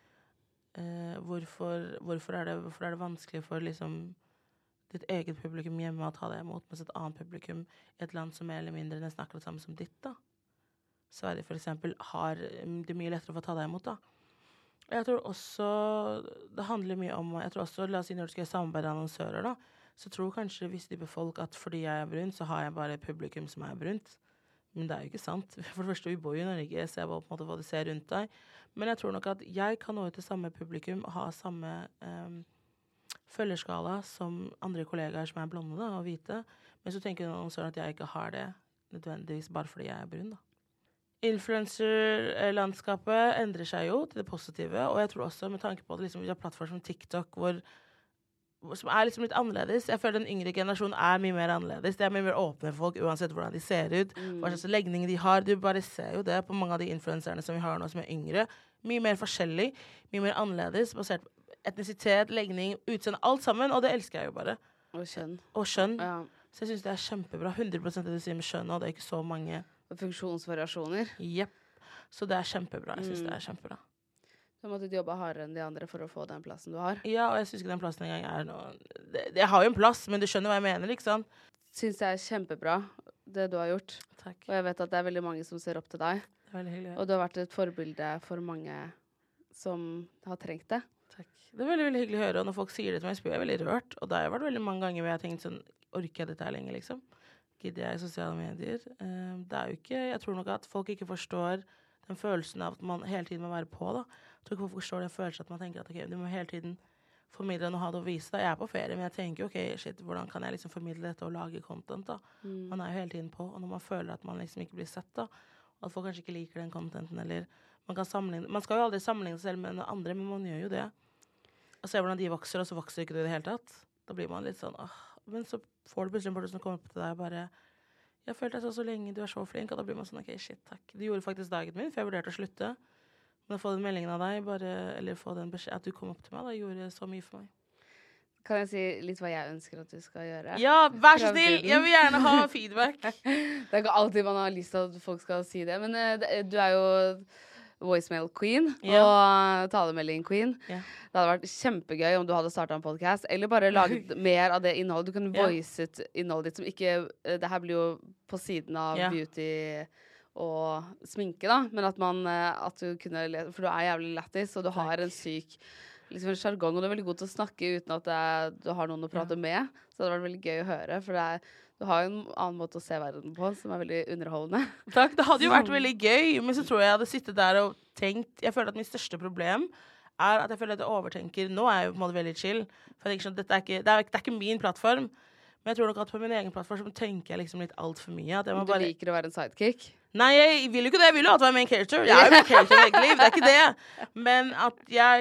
Hvorfor er det vanskelig for liksom ditt eget publikum hjemme å ta deg imot, mens et annet publikum i et land som mer eller mindre nesten akkurat samme som ditt da? Sverige for eksempel har det mye lettere for å ta deg imot da. Jeg tror også, det handler mye om, jeg tror også, la oss si når du skal samarbeide med annonsører da, så tror kanskje visse typer folk at fordi jeg brunt, så har jeg bare publikum som er brunt. Men det jo ikke sant. For det første, vi bor jo i Norge, så jeg bare på en måte hva du ser rundt deg. Men jeg tror nok at jeg kan nå ut til samme publikum, ha samme følgerskala som andre kollegaer som blonde da, og hvite. Men så tenker annonsøren at jeg ikke har det nødvendigvis bare fordi jeg brun da. Influencer-landskapet endrer seg jo til det positive, og jeg tror også med tanke på at liksom, vi har plattformer som TikTok, som liksom litt annerledes. Jeg føler den yngre generasjonen mye mer annerledes. Det mye mer åpne folk, uansett hvordan de ser ut, hva slags legning de har. Du bare ser jo det på mange av de influenserne som vi har nå som yngre. Mye mer forskjellig, mye mer annerledes, basert på etnisitet, legning, utseende, alt sammen, og det elsker jeg jo bare. Og kjønn. Ja. Så jeg synes det kjempebra. 100% det du sier med kjønn, og det ikke så mange funksjonsvariasjoner. Jepp. Så det kjempebra. Jeg synes det kjempebra. Du måtte jobbe hardere enn de andre for å få den plassen du har. Ja, og jeg synes ikke den plassen engang noe... Jeg har jo en plass, men du skjønner hva jeg mener, ikke sant? Synes det kjempebra, det du har gjort. Takk. Og jeg vet at det veldig mange som ser opp til deg. Det veldig hyggelig. Og du har vært et forbilde for mange som har trengt det. Takk. Det veldig, veldig hyggelig å høre, og når folk sier det til meg, så blir jeg veldig rørt. Og det har vært veldig mange ganger hvor jeg har tenkt sånn, orker jeg dette her lenger, liksom? Gidder jeg i sosiale medier? Det jo ikke, jeg tror nok at folk ikke forstår den følelsen av at man hele tiden må være på da. Jeg tror ikke folk forstår den følelsen at man tenker at ok, du må hele tiden formidle noe, ha det å vise da. Jeg på ferie, men jeg tenker ok, shit, hvordan kan jeg liksom formidle dette og lage content da? Man jo hele tiden på, og når man føler at man liksom ikke blir sett da, og at folk kanskje ikke liker den contenten, eller man kan sammenligne, man skal jo aldri sammenligne seg selv med noen andre, men man gjør jo det. Og ser hvordan de vokser, og så vokser ikke du i det hele tatt. Da blir man litt sånn, men så får du plutselig en person som kommer opp til deg og bare jeg følte deg så lenge, du så flink, og da blir man sånn, ok, shit, takk. Du gjorde faktisk dagen min, for jeg vurderte å slutte. Men å få den meldingen av deg, eller få den beskjed at du kom opp til meg, da gjorde så mye for meg. Kan jeg si litt hva jeg ønsker at du skal gjøre? Ja, vær så snill! Jeg vil gjerne ha feedback. Det ikke alltid man har lyst til at folk skal si det, men du jo voicemail queen og talemelding queen. Det hadde vært kjempegøy om du hadde startet en podcast, eller bare laget mer av det innholdet. Du kunne voicet innholdet ditt som ikke, det her blir jo på siden av beauty og sminke da, men at du kunne, for du jævlig lættis, og du har en syk liksom en jargong, og du veldig god til å snakke uten at du har noen å prate med, så det hadde vært veldig gøy å høre, for du har jo en annen måte å se verden på som veldig underholdende. Takk, det hadde jo vært veldig gøy, men så tror jeg hadde sittet der og tenkt, jeg føler at mitt største problem at jeg føler at jeg overtenker, nå jeg jo på en måte veldig chill, for jeg tenker sånn, det er ikke min plattform, men jeg tror nok at på min egen plattform så tenker jeg liksom litt alt for mye. At jeg må du liker å være en sidekick? Nei, jeg vil jo ikke det, jeg vil jo alltid være main character. Jeg jo main character i eget liv, det ikke det. Men at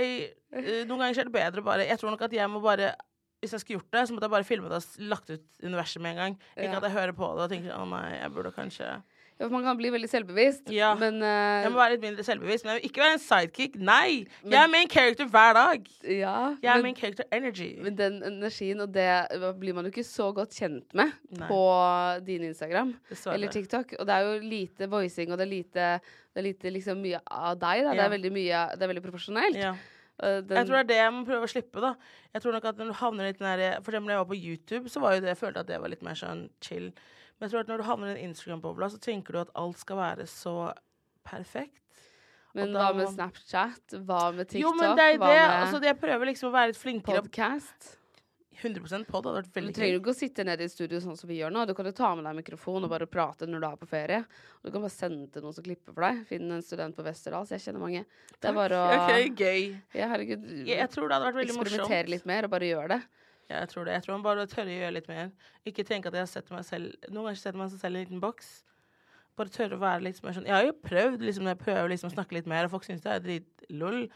noen ganger skjer det bedre bare, jeg tror nok at jeg må bare, hvis jeg skulle gjort det, så måtte jeg bare filme det og lagt ut universet med en gang. Ikke at jeg hører på det og tenker, nei, jeg burde kanskje... Ja, for man kan bli veldig selvbevisst. Ja, men, jeg må være litt mindre selvbevisst, men jeg vil ikke være en sidekick. Nei, jeg er main character hver dag. Ja, jeg er main character energy. Men den energien, og det blir man jo ikke så godt kjent med på din Instagram eller TikTok. Og det er jo lite voicing, og det er lite liksom mye av deg. Da. Det er veldig mye, det er veldig profesjonelt. Ja. Jeg tror det er det jeg må prøve å slippe da. Jeg tror nok at når du havner litt nær, for eksempel når jeg var på YouTube, så var jo det, jeg følte at det var litt mer sånn chill. Men jeg tror at når du havner i en Instagram-bobla, så tenker du at alt skal være så perfekt. Men hva med Snapchat? Hva med TikTok? Jo, men det det. Altså, jeg prøver liksom å være litt flinkere. Podcast? 100% podd hadde vært veldig gøy. Du trenger ikke å sitte nede i studio sånn som vi gjør nå. Du kan jo ta med deg mikrofon og bare prate når du er på ferie. Du kan bare sende til noen som klipper for deg. Finn en student på Westerdals. Jeg kjenner mange. Det bare å... Ok, gøy. Ja, herregud. Jeg tror det hadde vært veldig morsomt. Eksperimentere litt mer og bare gjøre det. Ja, jeg tror det. Jeg tror man bare tørre å gjøre litt mer. Ikke tenke at jeg setter meg selv... Noen ganger setter man seg selv i en liten boks. Bare tørre å være litt mer sånn... Jeg har jo prøvd, liksom, jeg prøver liksom å snakke litt mer, og folk synes det drit lol.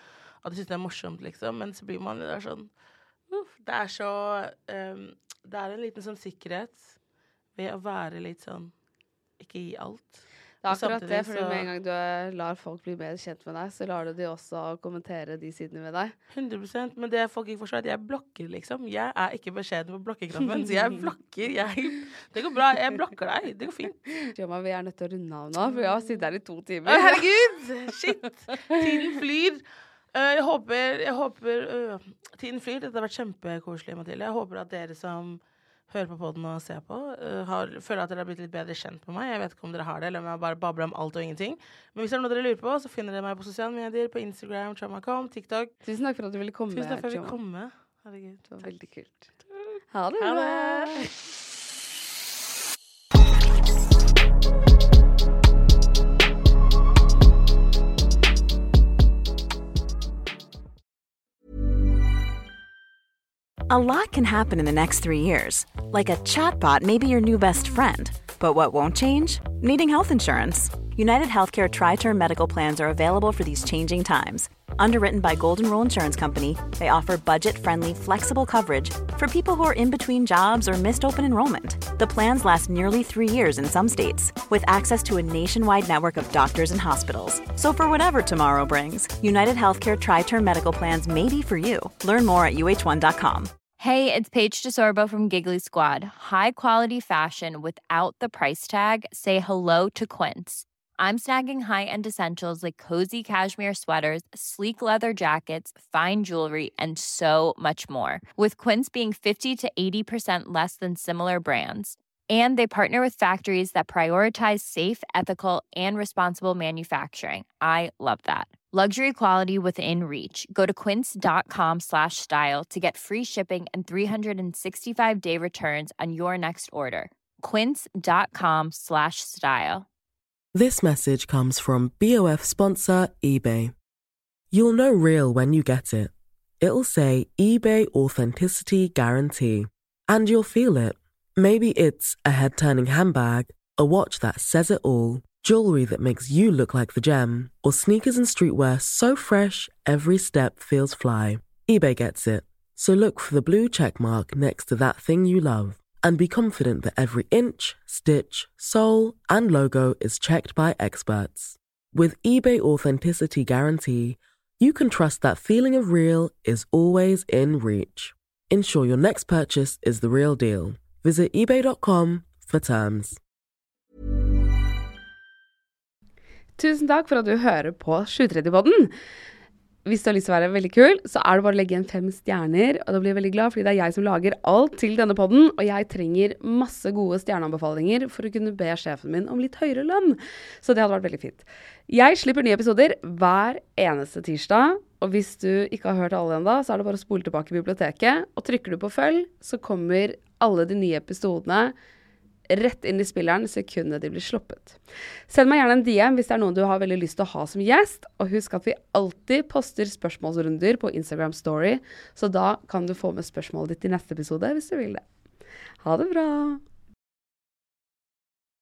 at de synes det morsomt, liksom. Men så blir man det der sånn, det så, det en liten sånn sikkerhet ved å være litt sånn, ikke gi alt. Det akkurat det, for med en gang du lar folk bli mer kjent med deg, så lar du de også kommentere de sidene ved deg. 100%, men det folk ikke forstår, at jeg blokker, liksom. Jeg ikke beskjeden på blokkeknappen, så jeg blokker, det går bra, jeg blokker deg, det går fint. Jomma, vi nødt til å runde av nå, for jeg har sittet her i 2 timer. Herregud, shit, tiden flyr. Jeg håper tiden flyr, dette har vært kjempekoselig, Mathilde. Jeg håper at dere som hører på podden og ser på, føler at dere har blitt litt bedre kjent på meg. Jeg vet ikke om dere har det, eller om jeg bare babler om alt og ingenting. Men hvis det noe dere lurer på, så finner dere meg på sosiale medier, på Instagram, Choma.com, TikTok. Tusen takk for at du ville komme. Tusen takk for at jeg ville komme. Herregud. Det var veldig kult. Ha det bra! A lot can happen in the next 3 years. Like a chatbot may be your new best friend. But what won't change? Needing health insurance. United Healthcare Tri-Term Medical Plans are available for these changing times. Underwritten by Golden Rule Insurance Company, they offer budget-friendly, flexible coverage for people who are in between jobs or missed open enrollment. The plans last nearly 3 years in some states, with access to a nationwide network of doctors and hospitals. So for whatever tomorrow brings, United Healthcare Tri-Term Medical Plans may be for you. Learn more at uh1.com. Hey, it's Paige DeSorbo from Giggly Squad. High quality fashion without the price tag. Say hello to Quince. I'm snagging high-end essentials like cozy cashmere sweaters, sleek leather jackets, fine jewelry, and so much more. With Quince being 50 to 80% less than similar brands. And they partner with factories that prioritize safe, ethical, and responsible manufacturing. I love that. Luxury quality within reach. Go to quince.com/style to get free shipping and 365-day returns on your next order. Quince.com/style. This message comes from BOF sponsor eBay. You'll know real when you get it. It'll say eBay Authenticity Guarantee. And you'll feel it. Maybe it's a head-turning handbag, a watch that says it all, jewelry that makes you look like the gem, or sneakers and streetwear so fresh every step feels fly. eBay gets it. So look for the blue check mark next to that thing you love. And be confident that every inch, stitch, sole, and logo is checked by experts. With eBay Authenticity Guarantee, you can trust that feeling of real is always in reach. Ensure your next purchase is the real deal. Visit ebay.com for terms. Tusen takk for at du hører på 730-podden. Hvis du har lyst til å være veldig kul, så det bare å legge igjen 5 stjerner, og da blir jeg veldig glad, fordi det jeg som lager alt til denne podden, og jeg trenger masse gode stjerneanbefalinger for å kunne be sjefen min om litt høyere lønn. Så det hadde vært veldig fint. Jeg slipper nye episoder hver eneste tirsdag, og hvis du ikke har hørt alle enda, så det bare å spole tilbake i biblioteket, og trykker du på følg, så kommer alle de nye episodene rett inn i spilleren sekundet de blir sluppet. Send meg gjerne en DM hvis det noen du har veldig lyst til å ha som gjest, og husk at vi alltid poster spørsmålsrunder på Instagram Story, så da kan du få med spørsmålet ditt i neste episode hvis du vil det. Ha det bra!